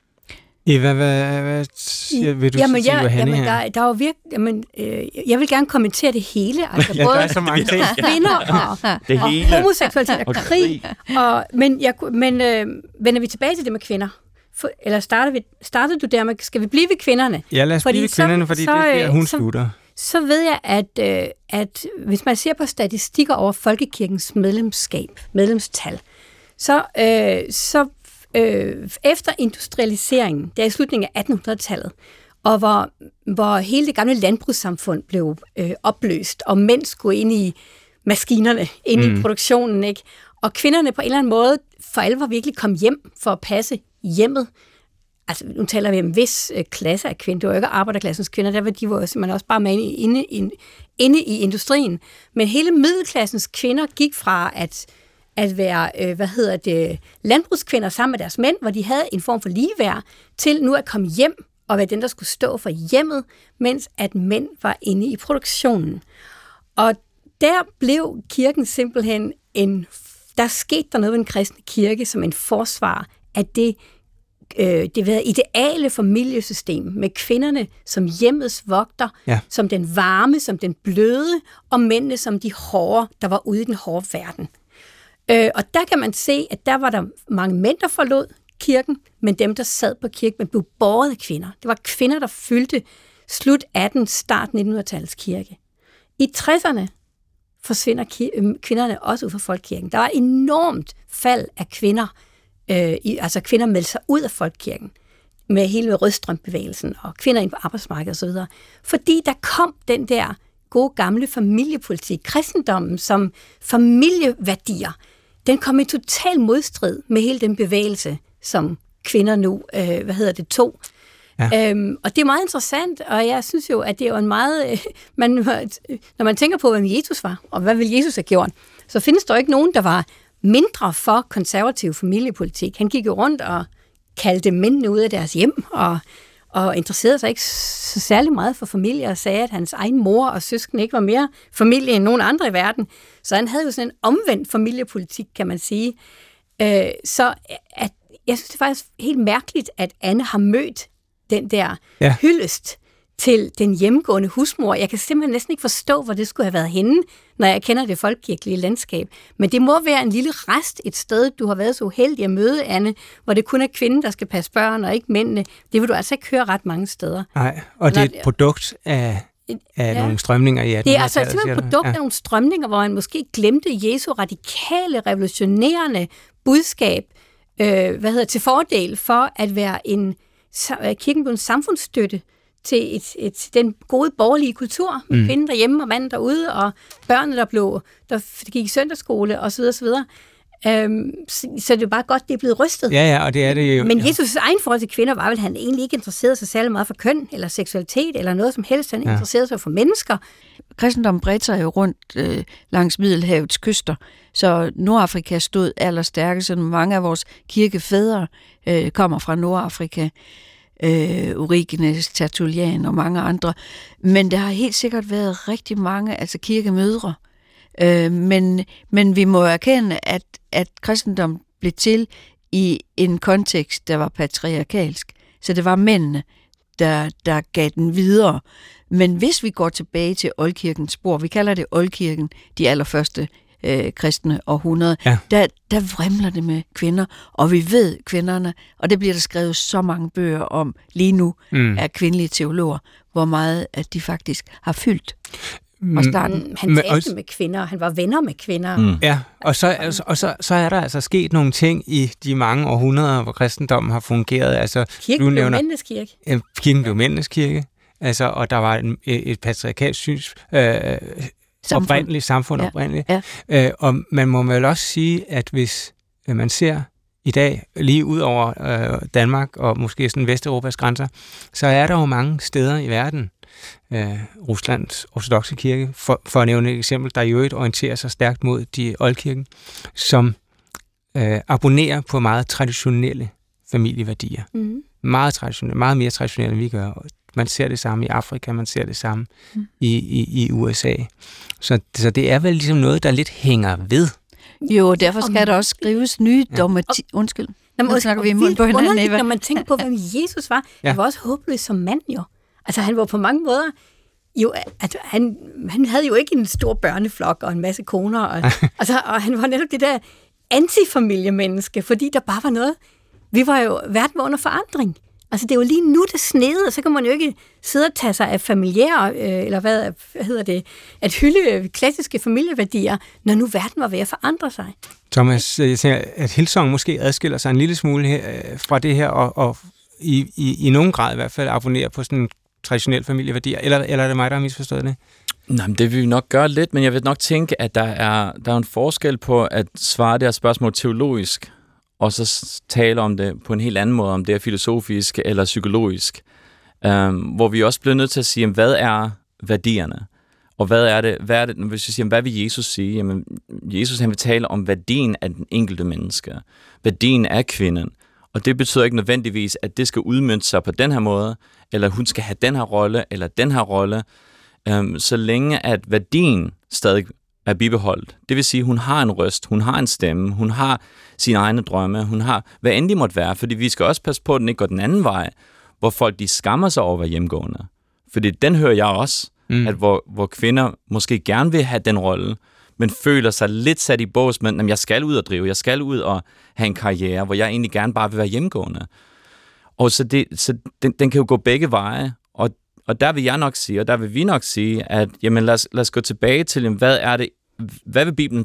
Eva, hvad, hvad siger, vil du jamen, sige, ja, Johanne jamen, her? der, der er jo virkelig, jamen, øh, jeg vil gerne kommentere det hele, altså ja, både der er så mange ting. kvinder og, det og hele. homoseksualitet og, og krig. Og, men jeg, men øh, vender vi tilbage til det med kvinder? For, eller starter vi, startede du der med, skal vi blive ved kvinderne? Ja, lad os fordi blive ved kvinderne, fordi så, det er der, hun så, slutter. Så ved jeg, at, øh, at hvis man ser på statistikker over folkekirkens medlemskab, medlemstal, så, øh, så Øh, efter industrialiseringen, der i slutningen af attenhundredetallet, og hvor, hvor hele det gamle landbrugssamfund blev øh, opløst, og mænd skulle ind i maskinerne, ind mm. i produktionen, ikke? Og kvinderne på en eller anden måde for alvor virkelig kom hjem for at passe hjemmet. Altså, nu taler vi om en vis øh, klasse af kvinder. Det var jo ikke arbejderklassens kvinder, der var de var simpelthen også bare med inde, inde, inde i industrien. Men hele middelklassens kvinder gik fra at at være, øh, hvad hedder det, landbrugskvinder sammen med deres mænd, hvor de havde en form for ligeværd, til nu at komme hjem og være den, der skulle stå for hjemmet, mens at mænd var inde i produktionen. Og der blev kirken simpelthen en, der skete der noget ved den kristne kirke som en forsvar af det, øh, det ved, ideale familiesystem med kvinderne som hjemmets vogter, ja. Som den varme, som den bløde, og mændene som de hårde, der var ude i den hårde verden. Øh, og der kan man se, at der var der mange mænd, der forlod kirken, men dem, der sad på kirken, blev båret af kvinder. Det var kvinder, der fyldte slut atten, start nittenhundredetallets kirke. I tresserne forsvinder ki- kvinderne også ud fra folkekirken. Der var enormt fald af kvinder, øh, i, altså kvinder meldte sig ud af folkekirken, med hele rødstrømbevægelsen, og kvinder ind på arbejdsmarkedet osv., fordi der kom den der gode gamle familiepolitik, kristendommen som familieværdier, den kom i total modstrid med hele den bevægelse, som kvinder nu, øh, hvad hedder det, tog. Ja. Øhm, og det er meget interessant, og jeg synes jo, at det er jo en meget... Øh, man, når man tænker på, hvem Jesus var, og hvad ville Jesus have gjort, så findes der ikke nogen, der var mindre for konservativ familiepolitik. Han gik jo rundt og kaldte mændene ud af deres hjem, og og interesserede sig ikke så særlig meget for familie, og sagde, at hans egen mor og søskende ikke var mere familie end nogen andre i verden. Så han havde jo sådan en omvendt familiepolitik, kan man sige. Øh, så at, jeg synes det er faktisk helt mærkeligt, at Anne har mødt den der ja. hyldest til den hjemmegående husmor. Jeg kan simpelthen næsten ikke forstå, hvor det skulle have været henne, når jeg kender det folkekirkelige landskab. Men det må være en lille rest et sted, du har været så uheldig at møde, Anne, hvor det kun er kvinden, der skal passe børn, og ikke mændene. Det vil du altså ikke høre ret mange steder. Nej, og det er et produkt af, af ja. nogle strømninger i attenhundredetallet. Det er altså simpelthen et produkt ja. af nogle strømninger, hvor man måske glemte Jesu radikale, revolutionerende budskab, øh, hvad hedder til fordel for at være en kirken blev en samfundsstøtte til et, et, den gode borgerlige kultur, med mm. kvinden derhjemme og manden derude, og børnene, der, blev, der gik i søndagsskole, osv. osv. Øhm, så, så det er bare godt, det er blevet rystet. Ja, ja, og det er det jo. Men Jesus' egen forhold til kvinder var vel, at han egentlig ikke interesserede sig særlig meget for køn, eller seksualitet, eller noget som helst. Han ja. interesserede sig for mennesker. Kristendommen bredte sig jo rundt øh, langs Middelhavets kyster, så Nordafrika stod allerstærkest, så mange af vores kirkefædre øh, kommer fra Nordafrika. Øh, Origenes, Tertullian og mange andre. Men der har helt sikkert været rigtig mange, altså kirkemødre. Øh, men, men vi må erkende, at, at kristendom blev til i en kontekst, der var patriarkalsk. Så det var mændene, der, der gav den videre. Men hvis vi går tilbage til oldkirkens spor, vi kalder det oldkirken, de allerførste øh, kristne århundrede, ja. der, der vrimler det med kvinder, og vi ved kvinderne, og det bliver der skrevet så mange bøger om lige nu, mm. af kvindelige teologer, hvor meget at de faktisk har fyldt. Og starten, han talte også med kvinder, han var venner med kvinder. Mm. Ja, og, så, og så, så er der altså sket nogle ting i de mange århundreder, hvor kristendommen har fungeret. Altså, kirken du nævner, blev mændenes kirke. Ja, kirken blev mændenes kirke, altså, og der var en, et patriarkalsk syns, øh, samfund. oprindeligt samfund. Ja. Oprindeligt. Ja. Øh, og man må vel også sige, at hvis man ser i dag, lige ud over øh, Danmark og måske sådan Vesteuropas grænser, så er der jo mange steder i verden, øh, Ruslands ortodokse kirke, for, for at nævne et eksempel, der i øvrigt orienterer sig stærkt mod de oldkirken, som øh, abonnerer på meget traditionelle familieværdier. Mm. Meget traditionelle, meget mere traditionelle, end vi gør. Man ser det samme i Afrika, man ser det samme mm. i, i, i U S A. Så, så det er vel ligesom noget, der lidt hænger ved. Jo, derfor skal der også skrives nye ja. dogmati... Undskyld. Nå, nu snakker vi i munden på hinanden, Eva. Når man tænker på, hvem Jesus var. Ja. Han var også håbløs som mand, jo. Altså, han var på mange måder... Jo, altså, han, han havde jo ikke en stor børneflok og en masse koner. Og, altså, og han var netop det der antifamiliemenneske, fordi der bare var noget... Vi var jo... Verden var under forandring. Altså, det er jo lige nu, det snede, og så kan man jo ikke sidde og tage sig af familiære, øh, eller hvad, hvad hedder det, at hylde klassiske familieværdier, når nu verden var ved at forandre sig. Thomas, jeg tænker, at Hillsong måske adskiller sig en lille smule her, fra det her, og, og i, i, i nogen grad i hvert fald abonnerer på sådan traditionelle familieværdier, eller, eller er det mig, der har misforstået det? Nej, men det vil vi nok gøre lidt, men jeg vil nok tænke, at der er, der er en forskel på at svare det her spørgsmål teologisk, og så tale om det på en helt anden måde, om det er filosofisk eller psykologisk. Um, hvor vi også bliver nødt til at sige, hvad er værdierne? Og hvad er det, hvad er det, hvis vi siger, hvad vil Jesus sige? Jamen, Jesus han vil tale om værdien af den enkelte menneske. Værdien af kvinden. Og det betyder ikke nødvendigvis, at det skal udmønte sig på den her måde, eller hun skal have den her rolle, eller den her rolle. Um, så længe at værdien stadig er bibeholdt. Det vil sige, at hun har en røst, hun har en stemme, hun har sine egne drømme, hun har, hvad end de måtte være, fordi vi skal også passe på, at den ikke går den anden vej, hvor folk de skammer sig over at være hjemgående. Fordi den hører jeg også, mm. at hvor, hvor kvinder måske gerne vil have den rolle, men føler sig lidt sat i bås, men jamen, jeg skal ud og drive, jeg skal ud og have en karriere, hvor jeg egentlig gerne bare vil være hjemgående. Og så, det, så den, den kan jo gå begge veje, og, og der vil jeg nok sige, og der vil vi nok sige, at jamen, lad, os, lad os gå tilbage til, jamen, hvad er det, hvad vil Bibelen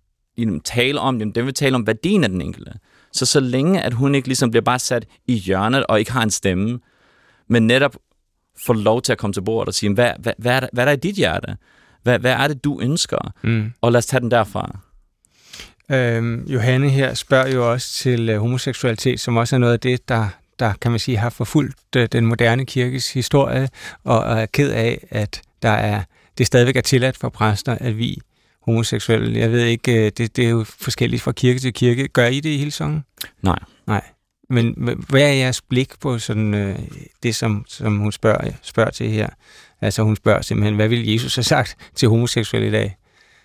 tale om? Jamen, den vil tale om værdien af den enkelte. Så så længe, at hun ikke ligesom bliver bare sat i hjørnet og ikke har en stemme, men netop får lov til at komme til bordet og sige, hvad, hvad, hvad, er, der, hvad er der i dit hjerte? Hvad, hvad er det, du ønsker? Mm. Og lad os tage den derfra. Øhm, Johanne her spørger jo også til uh, homoseksualitet, som også er noget af det, der, der kan man sige, har forfulgt uh, den moderne kirkes historie, og, og er ked af, at der er, det stadigvæk er tilladt for præster at vie homoseksuelle. Jeg ved ikke, det, det er jo forskelligt fra kirke til kirke. Gør I det i Hillsong? Nej. Nej. Men hvad er jeres blik på sådan, øh, det, som, som hun spørger, spørger til her? Altså hun spørger simpelthen, hvad ville Jesus have sagt til homoseksuelle i dag?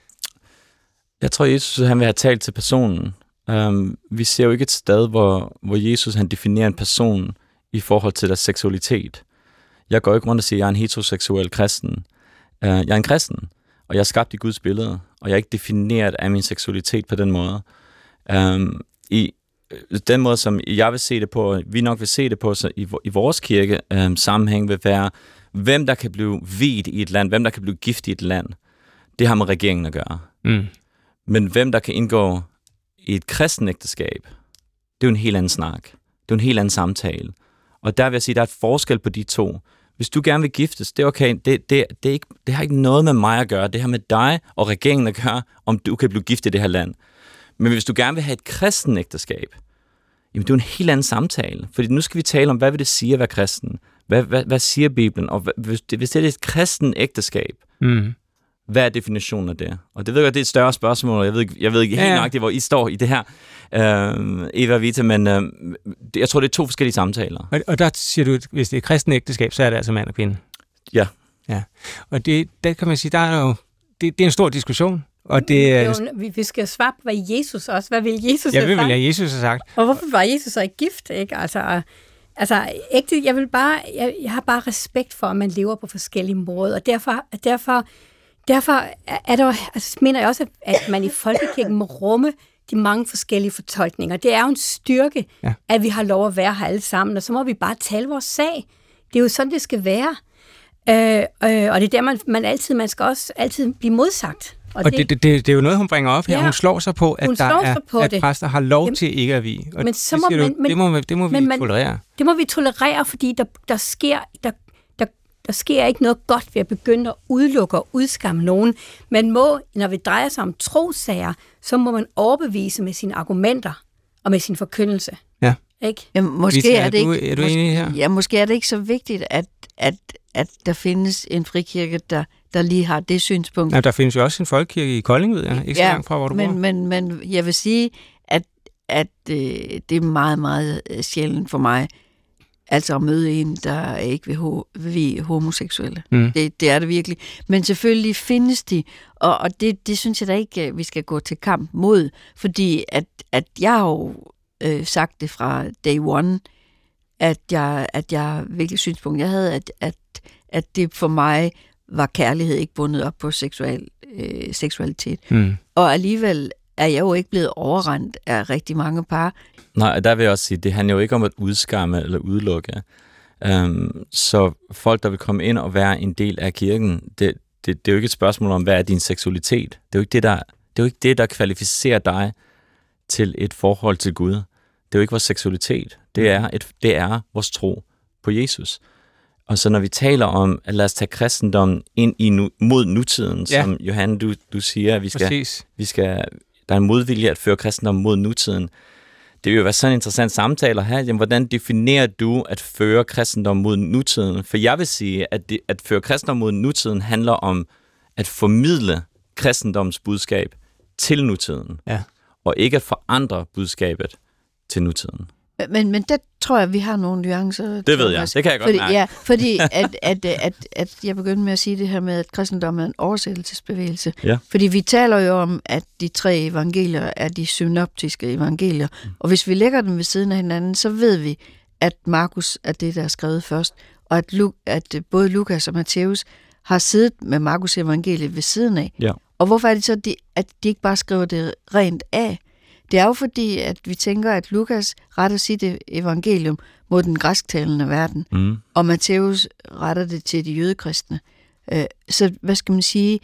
Jeg tror, Jesus han vil have talt til personen. Um, vi ser jo ikke et sted, hvor, hvor Jesus han definerer en person i forhold til deres seksualitet. Jeg går ikke rundt og siger, at jeg er en heteroseksuel kristen. Uh, jeg er en kristen, og jeg er skabt i Guds billede, og jeg er ikke defineret af min seksualitet på den måde. Um, I den måde, som jeg vil se det på, vi nok vil se det på så i, i vores kirke, um, sammenhæng vil være, hvem der kan blive viet i et land, hvem der kan blive gift i et land. Det har med regeringen at gøre. Mm. Men hvem der kan indgå i et kristenægteskab, det er jo en helt anden snak. Det er jo en helt anden samtale. Og der vil jeg sige, at der er et forskel på de to. Hvis du gerne vil giftes, det er okay. Det, det, det, er ikke, det har ikke noget med mig at gøre. Det har med dig og regeringen at gøre, om du kan blive gift i det her land. Men hvis du gerne vil have et kristenægteskab, jamen det er jo en helt anden samtale. Fordi nu skal vi tale om, hvad vil det sige at være kristen? Hvad, hvad, hvad siger Bibelen? Og hvis det, hvis det er et kristenægteskab, mm. hvad er definitionen af det? Og det ved jeg, det er et større spørgsmål, og jeg ved, jeg ved ikke helt ja, ja. nøjagtigt, hvor I står i det her, øh, Eva og Vita, men øh, jeg tror, det er to forskellige samtaler. Og, og der siger du, at hvis det er kristen ægteskab, så er det altså mand og kvinde? Ja. Ja. Og det, der kan man sige, der er jo, det, det er en stor diskussion. Og det er, jo, vi skal svare på, hvad Jesus også, hvad vil Jesus ja, have sagt? Ja, hvad vil Jesus have sagt? Og hvorfor var Jesus så ikke gift, ikke? Altså... Altså, ægte, jeg vil bare, jeg, jeg har bare respekt for, at man lever på forskellige måder, og derfor, derfor, derfor er der, altså, mener jeg også, at man i folkekirken må rumme de mange forskellige fortolkninger. Det er jo en styrke, ja. At vi har lov at være her alle sammen, og så må vi bare tale vores sag. Det er jo sådan, det skal være. Øh, øh, og det er der, man, man altid, man skal også altid blive modsagt. Og, og det, det, det, det er jo noget, hun bringer op her. Ja, hun slår sig på, at, der er, på at præster har lov Jamen, til ikke at vie. Og men så må, det, man, du, det må, det må vi man, tolerere. Det må vi tolerere, fordi der, der, sker, der, der, der sker ikke noget godt ved at begynde at udelukke og udskamme nogen. Man må, når vi drejer sig om trosager, så må man overbevise med sine argumenter og med sin forkyndelse. Ja. Ikke? Ja, måske Vita, er, det ikke, er du, er du enig her? Ja, måske er det ikke så vigtigt, at, at, at der findes en frikirke, der der lige har det synspunkt. Ja, der findes jo også en folkekirke i Kolding, ved jeg. Ikke så ja, langt fra, hvor du men, bor. Men, men jeg vil sige, at, at øh, det er meget, meget sjældent for mig, altså at møde en, der ikke vil ho- vi homoseksuelle. Mm. Det, det er det virkelig. Men selvfølgelig findes de, og, og det, det synes jeg da ikke, vi skal gå til kamp mod, fordi at, at jeg har jo øh, sagt det fra day one, at jeg, at jeg virkelig synspunkt, jeg havde, at, at, at det for mig var kærlighed ikke bundet op på seksual, øh, seksualitet. Mm. Og alligevel er jeg jo ikke blevet overrendt af rigtig mange par. Nej, der vil jeg også sige, det handler jo ikke om at udskamme eller udelukke. Um, så folk, der vil komme ind og være en del af kirken, det, det, det er jo ikke et spørgsmål om, hvad er din seksualitet. Det er jo ikke det, der, det er jo ikke det, der kvalificerer dig til et forhold til Gud. Det er jo ikke vores seksualitet. Det er, et, det er vores tro på Jesus. Og så når vi taler om, at lad os tage kristendommen ind i nu, mod nutiden, ja. Som Johan, du, du siger, at vi skal, vi skal, der er en modvilje at føre kristendommen mod nutiden. Det vil jo være sådan en interessant samtale her. Jamen, hvordan definerer du at føre kristendommen mod nutiden? For jeg vil sige, at det, at føre kristendommen mod nutiden handler om at formidle kristendommens budskab til nutiden, ja. Og ikke at forandre budskabet til nutiden. Men, men der tror jeg, vi har nogle nuancer. Det ved jeg, det kan jeg godt fordi, mærke. Ja, fordi at, at, at, at jeg begyndte med at sige det her med, at kristendommen er en oversættelsesbevægelse. Ja. Fordi vi taler jo om, at de tre evangelier er de synoptiske evangelier. Mm. Og hvis vi lægger dem ved siden af hinanden, så ved vi, at Markus er det, der er skrevet først. Og at, Lu- at både Lukas og Matthæus har siddet med Markus evangeliet ved siden af. Ja. Og hvorfor er det så, de, at de ikke bare skriver det rent af? Det er jo fordi, at vi tænker, at Lukas retter sit evangelium mod den græsktalende verden, mm. og Matthæus retter det til de jødekristne. Så hvad skal man sige,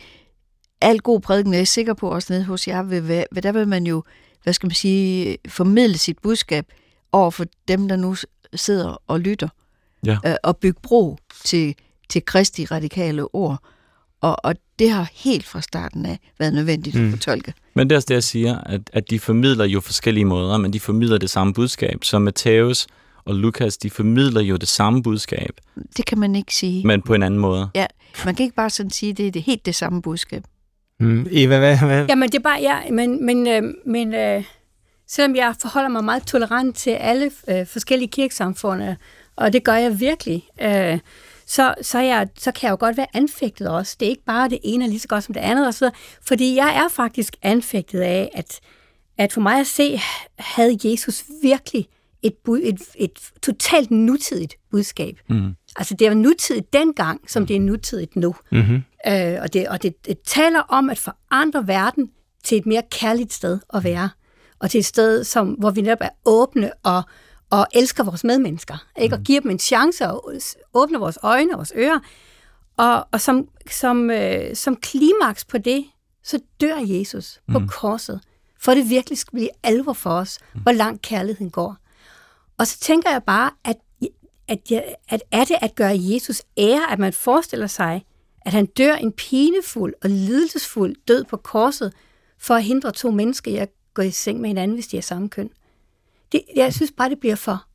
al god prædiken er jeg sikker på også nede hos jer, vil være, der vil man jo, hvad skal man sige, formidle sit budskab over for dem, der nu sidder og lytter, ja. Og bygge bro til, til Kristi radikale ord. Og, og det har helt fra starten af været nødvendigt mm. at fortolke. Men det er også det, jeg siger, at, at de formidler jo forskellige måder, men de formidler det samme budskab. Så Matthæus og Lukas, de formidler jo det samme budskab. Det kan man ikke sige. Men på en anden måde. Ja, man kan ikke bare sådan sige, at det er det, helt det samme budskab. Mm. Eva, hvad? hvad? Jamen, det er bare, ja, men, men, øh, men øh, selvom jeg forholder mig meget tolerant til alle øh, forskellige kirkesamfund, og det gør jeg virkelig, øh, Så, så, jeg, så kan jeg jo godt være anfægtet også. Det er ikke bare det ene er lige så godt som det andet. Og så, fordi jeg er faktisk anfægtet af, at, at for mig at se, havde Jesus virkelig et, bud, et, et totalt nutidigt budskab. Mm. Altså det er nutidigt dengang, som det er nutidigt nu. Mm-hmm. Øh, og det, og det, det taler om at forandre verden til et mere kærligt sted at være. Og til et sted, som, hvor vi netop er åbne og, og elsker vores medmennesker. Ikke? Og giver dem en chance og åbner vores øjne og vores ører. Og, og som, som, øh, som klimaks på det, så dør Jesus på mm. korset. For det virkelig skal blive alvor for os, hvor langt kærligheden går. Og så tænker jeg bare, at, at, jeg, at er det at gøre Jesus ære, at man forestiller sig, at han dør en pinefuld og lidelsesfuld død på korset, for at hindre to mennesker i at gå i seng med hinanden, hvis de er samme køn. Det, jeg synes bare, det bliver for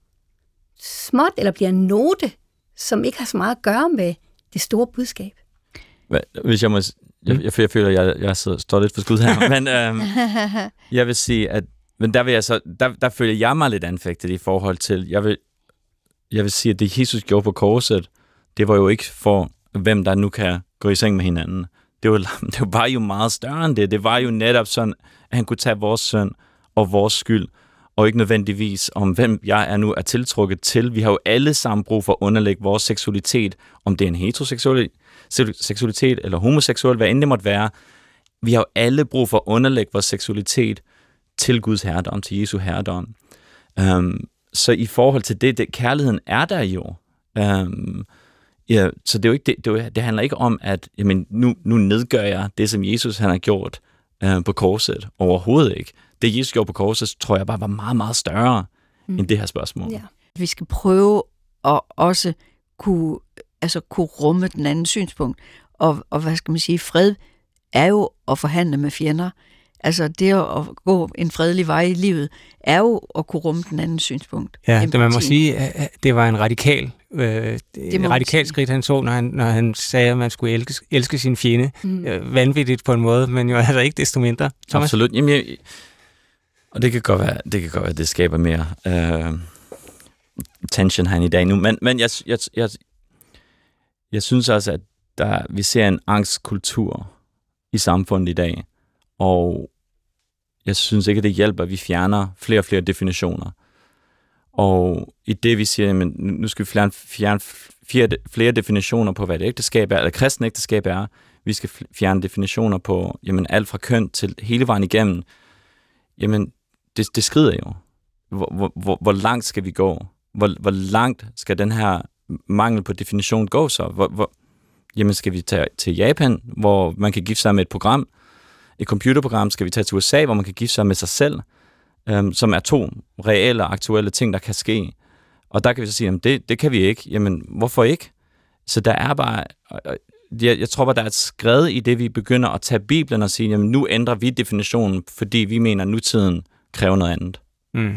småt, eller bliver en note, som ikke har så meget at gøre med det store budskab. Hvis jeg må... Jeg, jeg, jeg føler, at jeg, jeg står lidt for skud her, men øhm, jeg vil sige, at men der, vil jeg så, der, der føler jeg mig lidt anfægtet i forhold til, jeg vil, jeg vil sige, at det Jesus gjorde på korset, det var jo ikke for, hvem der nu kan gå i seng med hinanden. Det var, det var jo meget større end det. Det var jo netop sådan, at han kunne tage vores synd og vores skyld, og ikke nødvendigvis om, hvem jeg er nu er tiltrukket til. Vi har jo alle sammen brug for at underlægge vores seksualitet, om det er en heteroseksualitet, seksualitet eller homoseksuel, hvad end det måtte være. Vi har jo alle brug for at underlægge vores seksualitet til Guds herredom, til Jesu herredom. Um, så i forhold til det, det, kærligheden er der jo. Um, ja, så det, er jo ikke, det, det, det handler ikke om, at jamen, nu, nu nedgør jeg det, som Jesus han har gjort uh, på korset. Overhovedet ikke. Det, Jesus gjorde på korset, tror jeg bare var meget, meget større mm. end det her spørgsmål. Ja. Vi skal prøve at også kunne altså kunne rumme den anden synspunkt. Og, og hvad skal man sige, fred er jo at forhandle med fjender. Altså det at gå en fredelig vej i livet, er jo at kunne rumme den anden synspunkt. Ja, det man må sige, at det var en radikal, øh, en radikal skridt, han så, når han, når han sagde, at man skulle elske, elske sin fjende. Mm. Øh, vanvittigt på en måde, men jo altså ikke desto mindre. Thomas? Absolut. Jamen, jeg, og det kan godt være, det kan godt være, at det skaber mere øh, tension her i dag nu. Men, men jeg, jeg, jeg Jeg synes også, at der, vi ser en angstkultur i samfundet i dag, og jeg synes ikke, at det hjælper, at vi fjerner flere og flere definitioner. Og i det, vi siger, at nu skal vi fjerne, fjerne flere, flere definitioner på, hvad det ægteskab er, eller kristen ægteskab er. Vi skal fjerne definitioner på jamen, alt fra køn til hele vejen igennem. Jamen, det, det skrider jo. Hvor, hvor, hvor langt skal vi gå? Hvor, hvor langt skal den her mangel på definition gå så? Hvor, hvor, jamen skal vi tage til Japan, hvor man kan gifte sig med et program, et computerprogram? Skal vi tage til U S A, hvor man kan gifte sig med sig selv, øhm, som er to reelle og aktuelle ting, der kan ske? Og der kan vi så sige, jamen det, det kan vi ikke. Jamen hvorfor ikke? Så der er bare, jeg, jeg tror bare, der er et skred i det, vi begynder at tage Bibelen og sige, jamen nu ændrer vi definitionen, fordi vi mener, at nutiden kræver noget andet. Mm.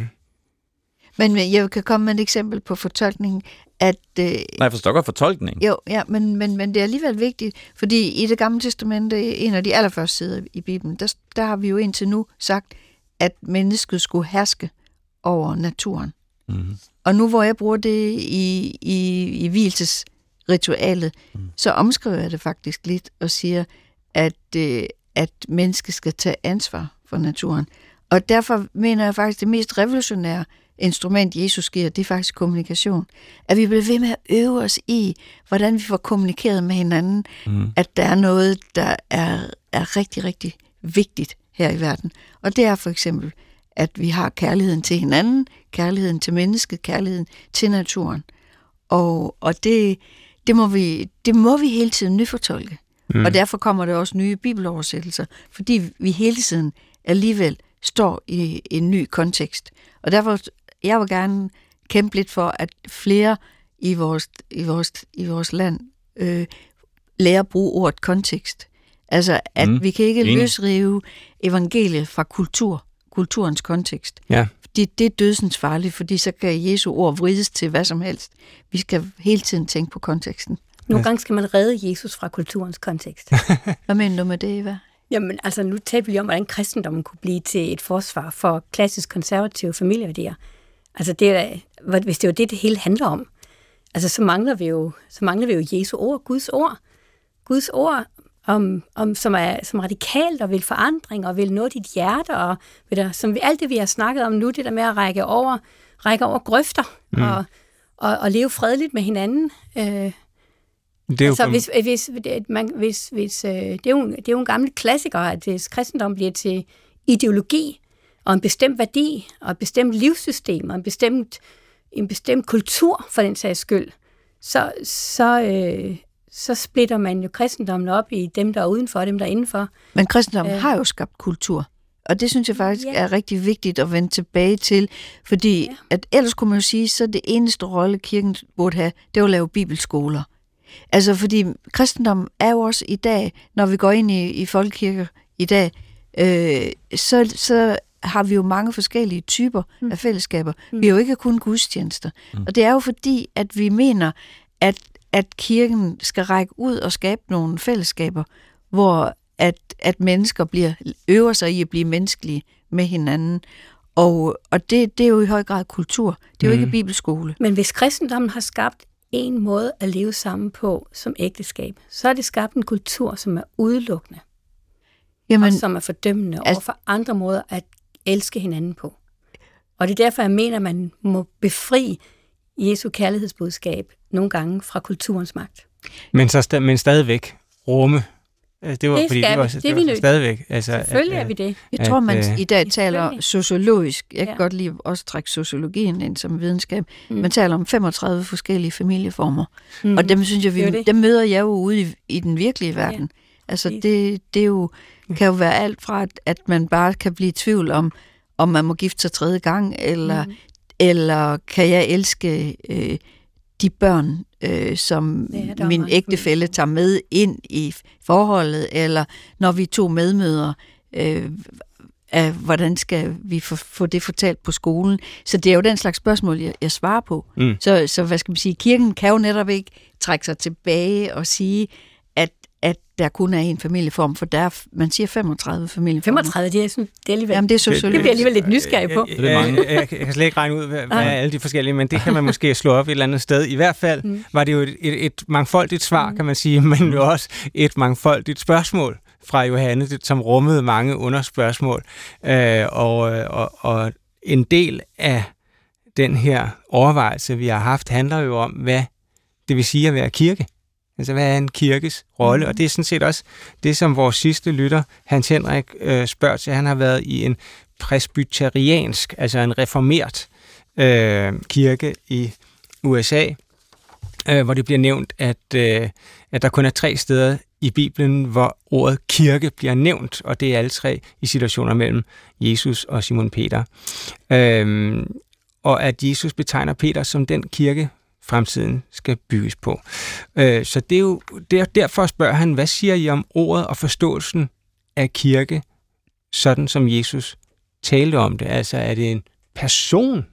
Men jeg kan komme med et eksempel på fortolkningen, at... Øh, Nej, jeg forstår godt fortolkning. Jo, ja, men, men, men det er alligevel vigtigt, fordi i Det Gamle Testamente, en af de allerførste sider i Bibelen, der, der har vi jo indtil nu sagt, at mennesket skulle herske over naturen. Mm-hmm. Og nu hvor jeg bruger det i, i, i vielsesritualet, mm. så omskriver jeg det faktisk lidt og siger, at, øh, at mennesket skal tage ansvar for naturen. Og derfor mener jeg faktisk, det mest revolutionære instrument, Jesus giver, det er faktisk kommunikation. At vi bliver ved med at øve os i, hvordan vi får kommunikeret med hinanden, mm. at der er noget, der er, er rigtig, rigtig vigtigt her i verden. Og det er for eksempel, at vi har kærligheden til hinanden, kærligheden til mennesket, kærligheden til naturen. Og, og det, det, må vi, det må vi hele tiden nyfortolke. Mm. Og derfor kommer der også nye bibeloversættelser, fordi vi hele tiden alligevel står i en ny kontekst. Og derfor jeg vil gerne kæmpe lidt for, at flere i vores, i vores, i vores land øh, lærer at bruge ordet kontekst. Altså, at mm. vi kan ikke Enig. løsrive evangeliet fra kultur, kulturens kontekst. Ja. Fordi det er dødsens farligt, fordi så kan Jesu ord vrides til hvad som helst. Vi skal hele tiden tænke på konteksten. Nogle gange skal man redde Jesus fra kulturens kontekst. Hvad mener du med det, Eva? Jamen, altså nu taler vi om, hvordan kristendommen kunne blive til et forsvar for klassisk konservative familieværdier. Altså, det er, hvis det er jo det, det hele handler om, altså så mangler vi jo, så mangler vi jo Jesu ord, Guds ord. Guds ord, om, om, som er som radikalt og vil forandring og vil nå dit hjerte, og ved der, som vi, alt det, vi har snakket om nu, det der med at række over, række over grøfter mm. og, og, og leve fredeligt med hinanden. Øh, det er altså, hvis, hvis, man, hvis, hvis, øh, det, er jo, det er jo en gammel klassiker, at hvis kristendom bliver til ideologi og en bestemt værdi og et bestemt livssystem og en bestemt, en bestemt kultur for den sags skyld, så, så, øh, så splitter man jo kristendommen op i dem, der er udenfor og dem, der er indenfor. Men kristendommen øh. har jo skabt kultur. Og det synes jeg faktisk ja. er rigtig vigtigt at vende tilbage til, fordi ja. at ellers kunne man jo sige, så det eneste rolle, kirken burde have, det var at lave bibelskoler. Altså fordi kristendommen er jo også i dag, når vi går ind i, i folkekirker i dag, øh, så, så har vi jo mange forskellige typer mm. af fællesskaber. Mm. Vi har jo ikke kun gudstjenester. Mm. Og det er jo fordi, at vi mener, at, at kirken skal række ud og skabe nogle fællesskaber, hvor at, at mennesker bliver, øver sig i at blive menneskelige med hinanden. Og, og det, det er jo i høj grad kultur. Det er jo mm. ikke bibelskole. Men hvis kristendommen har skabt en måde at leve sammen på som ægteskab, så har det skabt en kultur, som er udelukkende. Jamen, og som er fordømmende altså, over for andre måder at elske hinanden på. Og det er derfor, jeg mener, at man må befri Jesu kærlighedsbudskab nogle gange fra kulturens magt. Men, så st- men stadigvæk rumme. Det var, det fordi skal det var, vi. Det, det var er vi stadigvæk. Altså, Selvfølgelig at, er vi det. Jeg tror, man at, i dag taler sociologisk. Jeg kan ja. godt lide også trække sociologien ind som videnskab. Mm. Man taler om femogtredive forskellige familieformer. Mm. Og dem synes jeg, vi, dem møder jeg jo ude i, i den virkelige verden. Ja. Altså det, det er jo, kan jo være alt fra, at, at man bare kan blive i tvivl om, om man må gifte sig tredje gang, eller, mm. eller kan jeg elske øh, de børn, øh, som ja, min ægtefælle tager med ind i forholdet, eller når vi to medmødre, øh, af, hvordan skal vi få, få det fortalt på skolen. Så det er jo den slags spørgsmål, jeg, jeg svarer på. Mm. Så, så hvad skal man sige, kirken kan jo netop ikke trække sig tilbage og sige, at at der kun er en familieform, for der er, man siger femogtredive familieformer. femogtredive, det er, sådan, det er alligevel... Jamen, det er sociologisk. Det bliver alligevel lidt nysgerrig på. Jeg, jeg, jeg, jeg, jeg kan slet ikke regne ud, hvad, hvad er alle de forskellige, men det kan man måske slå op et eller andet sted. I hvert fald mm. var det jo et, et, et mangfoldigt svar, kan man sige, men jo også et mangfoldigt spørgsmål fra Johanne, som rummede mange underspørgsmål. Øh, og, og, og en del af den her overvejelse, vi har haft, handler jo om, hvad det vil sige at være kirke. Altså, hvad er en kirkes rolle? Mm. Og det er sådan set også det, som vores sidste lytter, Hans Henrik, øh, spørger til. Han har været i en presbyteriansk, altså en reformert øh, kirke i U S A, øh, hvor det bliver nævnt, at, øh, at der kun er tre steder i Bibelen, hvor ordet kirke bliver nævnt, og det er alle tre i situationer mellem Jesus og Simon Peter. Øh, og at Jesus betegner Peter som den kirke, fremtiden skal bygges på. Øh, så det er jo der, derfor spørger han, hvad siger I om ordet og forståelsen af kirke, sådan som Jesus talte om det? Altså, er det en person,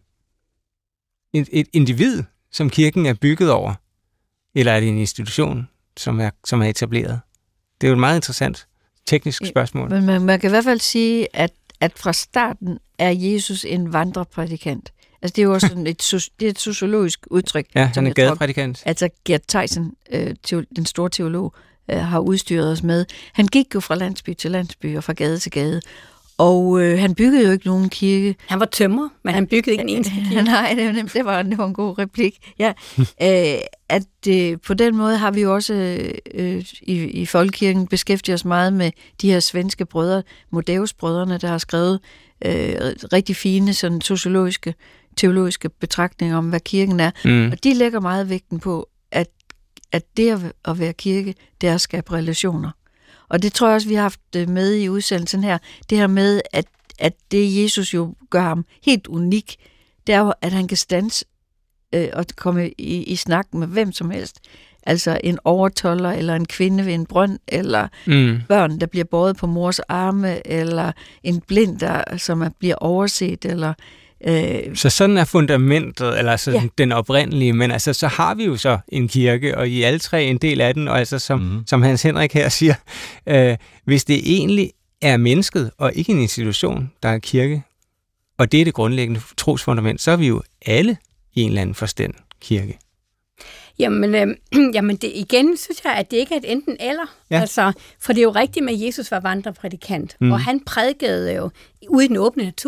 et, et individ, som kirken er bygget over, eller er det en institution, som er, som er etableret? Det er jo et meget interessant teknisk spørgsmål. Men man, man kan i hvert fald sige, at, at fra starten er Jesus en vandreprædikant. Altså, det er jo også sådan et, det er et sociologisk udtryk. Ja, han er gadeprædikant. Altså, Gert Theissen, øh, den store teolog, øh, har udstyret os med. Han gik jo fra landsby til landsby og fra gade til gade. Og øh, han byggede jo ikke nogen kirke. Han var tømrer, men han byggede ikke en eneste kirke. Nej, det var, det var, det var en god replik. Ja. øh, at øh, på den måde har vi jo også øh, i, i folkekirken beskæftiget os meget med de her svenske brødre, Modæus-brødrene, der har skrevet øh, rigtig fine sådan sociologiske, teologiske betragtninger om, hvad kirken er. Mm. Og de lægger meget vægten på, at, at det at være kirke, det er at skabe relationer. Og det tror jeg også, vi har haft med i udsendelsen her. Det her med, at, at det Jesus jo gør ham helt unik, det er jo, at han kan stands øh, og komme i, i snak med hvem som helst. Altså en overtoller, eller en kvinde ved en brønd, eller mm. børn, der bliver båret på mors arme, eller en blind, der, som er, bliver overset, eller... Øh... Så sådan er fundamentet, eller altså ja. den oprindelige, men altså så har vi jo så en kirke, og i alle tre en del af den, og altså som, mm. som Hans Henrik her siger, øh, hvis det egentlig er mennesket, og ikke en institution, der er kirke, og det er det grundlæggende trosfundament, så er vi jo alle i en eller anden forstand kirke. Jamen, øh, jamen det, igen synes jeg, at det ikke er et enten eller. Ja. Altså, for det er jo rigtigt med, at Jesus var vandreprædikant, mm. og han prædikede jo ude i den åbne natur.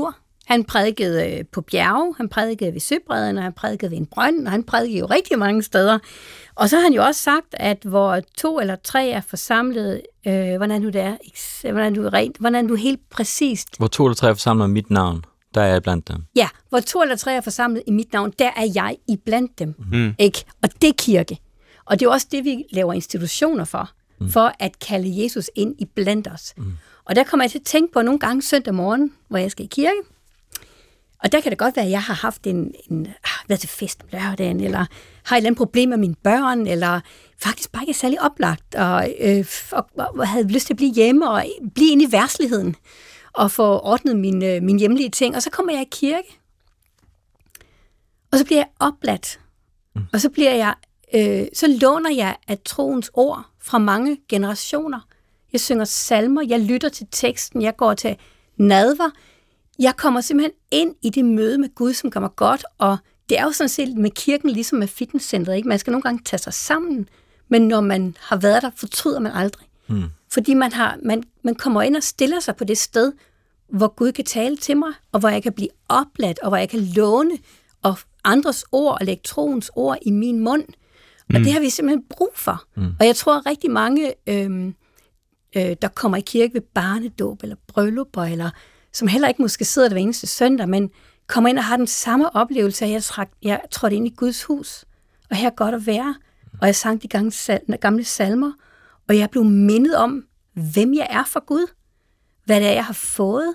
Han prædikede på bjerge, han prædikede ved søbredden, og han prædikede ved en brønd, og han prædikede jo rigtig mange steder. Og så har han jo også sagt, at hvor to eller tre er forsamlet, øh, hvordan du det er, hvordan du, rent, hvordan du helt præcist... Hvor to eller tre er forsamlet i mit navn, der er jeg blandt dem. Ja, hvor to eller tre er forsamlet i mit navn, der er jeg i blandt dem. Mm. Ikke? Og det er kirke. Og det er også det, vi laver institutioner for, mm. for at kalde Jesus ind i blandt os. Mm. Og der kommer jeg til at tænke på nogle gange søndag morgen, hvor jeg skal i kirke. Og der kan det godt være, at jeg har haft en, en været til fest om lørdagen, eller har et eller andet problem med mine børn, eller faktisk bare ikke er særlig oplagt, og, øh, og, og havde lyst til at blive hjemme, og blive inde i verdsligheden, og få ordnet mine, mine hjemlige ting. Og så kommer jeg i kirke, og så bliver jeg opladt, mm. og så bliver jeg, øh, så låner jeg af troens ord fra mange generationer. Jeg synger salmer, jeg lytter til teksten, jeg går til nadver. Jeg kommer simpelthen ind i det møde med Gud, som gør mig godt, og det er jo sådan set med kirken, ligesom med fitnesscenteret, ikke? Man skal nogle gange tage sig sammen, men når man har været der, fortryder man aldrig. Mm. Fordi man, har, man, man kommer ind og stiller sig på det sted, hvor Gud kan tale til mig, og hvor jeg kan blive opladt, og hvor jeg kan låne og andres ord og lægge troens ord i min mund. Mm. Og det har vi simpelthen brug for. Mm. Og jeg tror, at rigtig mange, øh, øh, der kommer i kirke ved barnedåb, eller bryllupper, eller som heller ikke måske sidder der hver eneste søndag, men kommer ind og har den samme oplevelse, at jeg, træk, jeg trådte ind i Guds hus, og her er godt at være, og jeg sang de gamle, gamle salmer, og jeg blev mindet om, hvem jeg er for Gud, hvad det er, jeg har fået,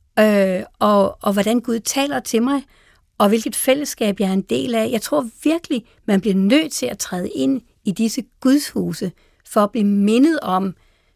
øh, og, og hvordan Gud taler til mig, og hvilket fællesskab jeg er en del af. Jeg tror virkelig, man bliver nødt til at træde ind i disse gudshuse, for at blive mindet om,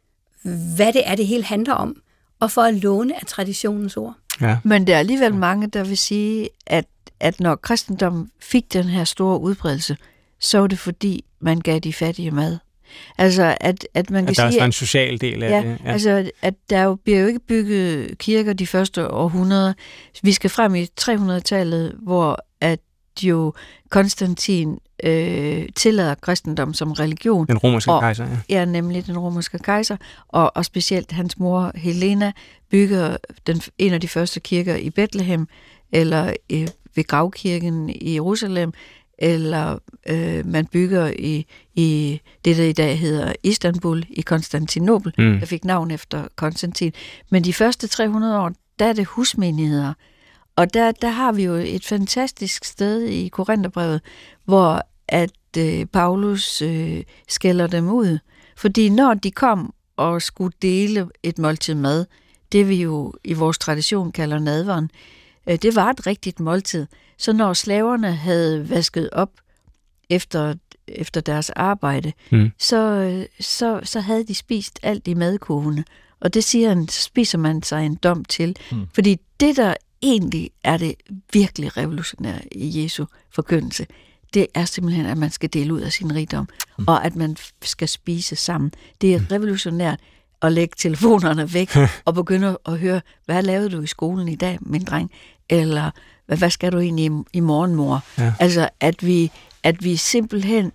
hvad det er, det hele handler om, og for at låne af traditionens ord. Ja. Men der er alligevel mange, der vil sige, at, at når kristendommen fik den her store udbredelse, så var det fordi, man gav de fattige mad. Altså, at, at man kan at der sige... er en social del af ja, det. Ja, altså, at der jo, bliver jo ikke bygget kirker de første århundreder. Vi skal frem i tre hundrede-tallet, hvor at jo Konstantin øh, tillader kristendom som religion. Den romerske og, kejser, ja. Ja, nemlig den romerske kejser. Og, og specielt hans mor Helena bygger den, en af de første kirker i Bethlehem, eller øh, ved gravkirken i Jerusalem, eller øh, man bygger i, i det, der i dag hedder Istanbul, i Konstantinopel, mm. der fik navn efter Konstantin. Men de første tre hundrede år, der er det husmenigheder. Og der, der har vi jo et fantastisk sted i Korintherbrevet, hvor at øh, Paulus øh, skælder dem ud. Fordi når de kom og skulle dele et måltid mad, det vi jo i vores tradition kalder nadveren, øh, det var et rigtigt måltid. Så når slaverne havde vasket op efter, efter deres arbejde, mm. så, så, så havde de spist alt i madkurvene. Og det siger han, så spiser man sig en dom til. Mm. Fordi det, der egentlig er det virkelig revolutionære i Jesu forkyndelse, det er simpelthen, at man skal dele ud af sin rigdom, mm. og at man skal spise sammen. Det er revolutionært at lægge telefonerne væk og begynde at høre, hvad lavede du i skolen i dag, min dreng? Eller hvad skal du egentlig i, i morgen, mor? Ja. Altså, at vi, at vi simpelthen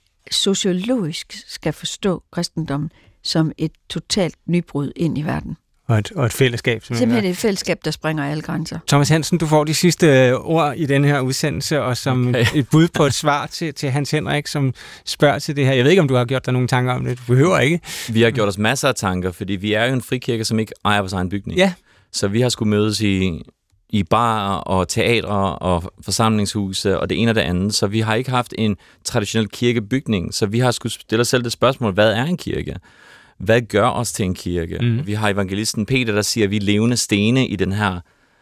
sociologisk skal forstå kristendommen som et totalt nybrud ind i verden. Og et, og et fællesskab. Simpelthen et fællesskab, der springer alle grænser. Thomas Hansen, du får de sidste ord i den her udsendelse, og som okay. et bud på et svar til, til Hans Henrik, som spørger til det her. Jeg ved ikke, om du har gjort dig nogle tanker om det. Du behøver ikke. Vi har gjort os masser af tanker, fordi vi er jo en frikirke, som ikke ejer vores egen bygning. Ja. Så vi har skulle mødes i, i barer og teatre og forsamlingshuse og det ene og det andet. Så vi har ikke haft en traditionel kirkebygning. Så vi har skulle stille os selv det spørgsmål, hvad er en kirke? Hvad gør os til en kirke? Mm. Vi har evangelisten Peter, der siger, at vi er levende stene i den her,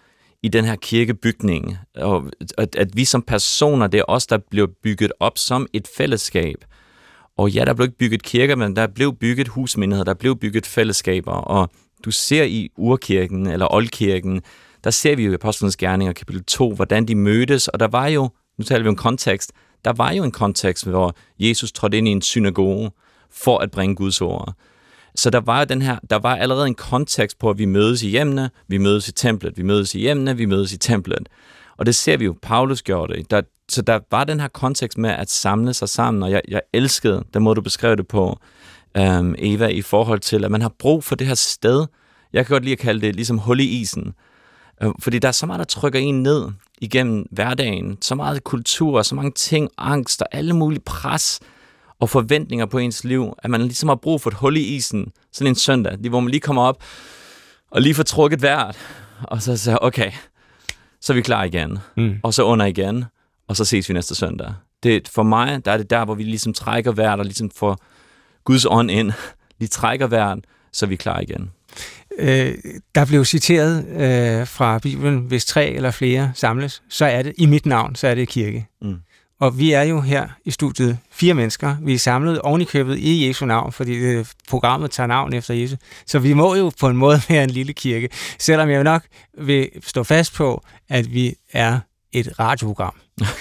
i den her kirkebygning. Og at, at vi som personer, det er os, der blev bygget op som et fællesskab. Og ja, der blev ikke bygget kirker, men der blev bygget husmenigheder, der blev bygget fællesskaber. Og du ser i urkirken, eller oldkirken, der ser vi jo i Apostlenes Gerninger, kapitel to, hvordan de mødtes. Og der var jo, nu taler vi om kontekst, der var jo en kontekst, hvor Jesus trådte ind i en synagoge for at bringe Guds ord. Så der var den her, der var allerede en kontekst på, at vi mødes i hjemmene, vi mødes i templet, vi mødes i hjemmene, vi mødes i templet. Og det ser vi jo, Paulus gjorde det. Der, så der var den her kontekst med at samle sig sammen, og jeg, jeg elskede den måde, du beskrev det på, um, Eva, i forhold til, at man har brug for det her sted. Jeg kan godt lide at kalde det ligesom hul i isen. Fordi der er så meget, der trykker en ned igennem hverdagen. Så meget kultur, så mange ting, angst og alle mulige pres og forventninger på ens liv, at man ligesom har brug for et hul i isen, sådan en søndag, hvor man lige kommer op og lige får trukket vejret, og så siger okay, så er vi klar igen, mm. og så under igen, og så ses vi næste søndag. Det, for mig, der er det der, hvor vi ligesom trækker vejret, og ligesom får Guds ånd ind, lige trækker vejret, så er vi klar igen. Øh, der blev citeret øh, fra Bibelen, hvis tre eller flere samles, så er det i mit navn, så er det kirke. Mm. Og vi er jo her i studiet fire mennesker. Vi er samlet oven i købet i Jesu navn, fordi øh, programmet tager navn efter Jesus. Så vi må jo på en måde være en lille kirke, selvom jeg nok vil stå fast på, at vi er et radioprogram.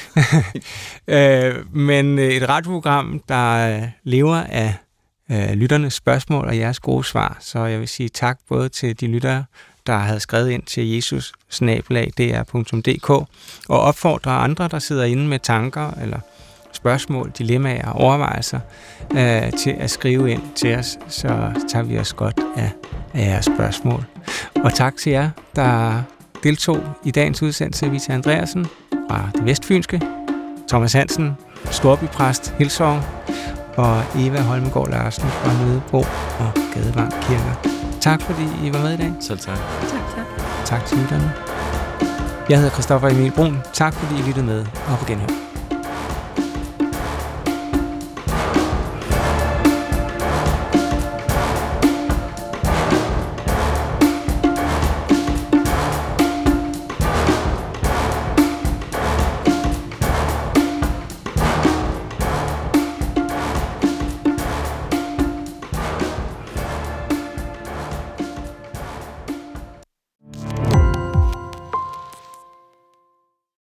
øh, men et radioprogram, der lever af øh, lytternes spørgsmål og jeres gode svar. Så jeg vil sige tak både til de lyttere, der havde skrevet ind til jesus snabel-a d r punktum d k, og opfordrer andre, der sidder inde med tanker eller spørgsmål, dilemmaer og overvejelser, øh, til at skrive ind til os, så tager vi os godt af, af jeres spørgsmål. Og tak til jer, der deltog i dagens udsendelse, Vita Andreasen fra det vestfynske, Thomas Hansen, storbypræst Hilsov, og Eva Holmegård Larsen fra Nødebo og Gadevang Kirker. Tak fordi I var med i dag. Selv tak. Tak, tak. Tak til lytterne. Jeg hedder Christoffer Emil Brun. Tak fordi I lyttede med, og på genhør.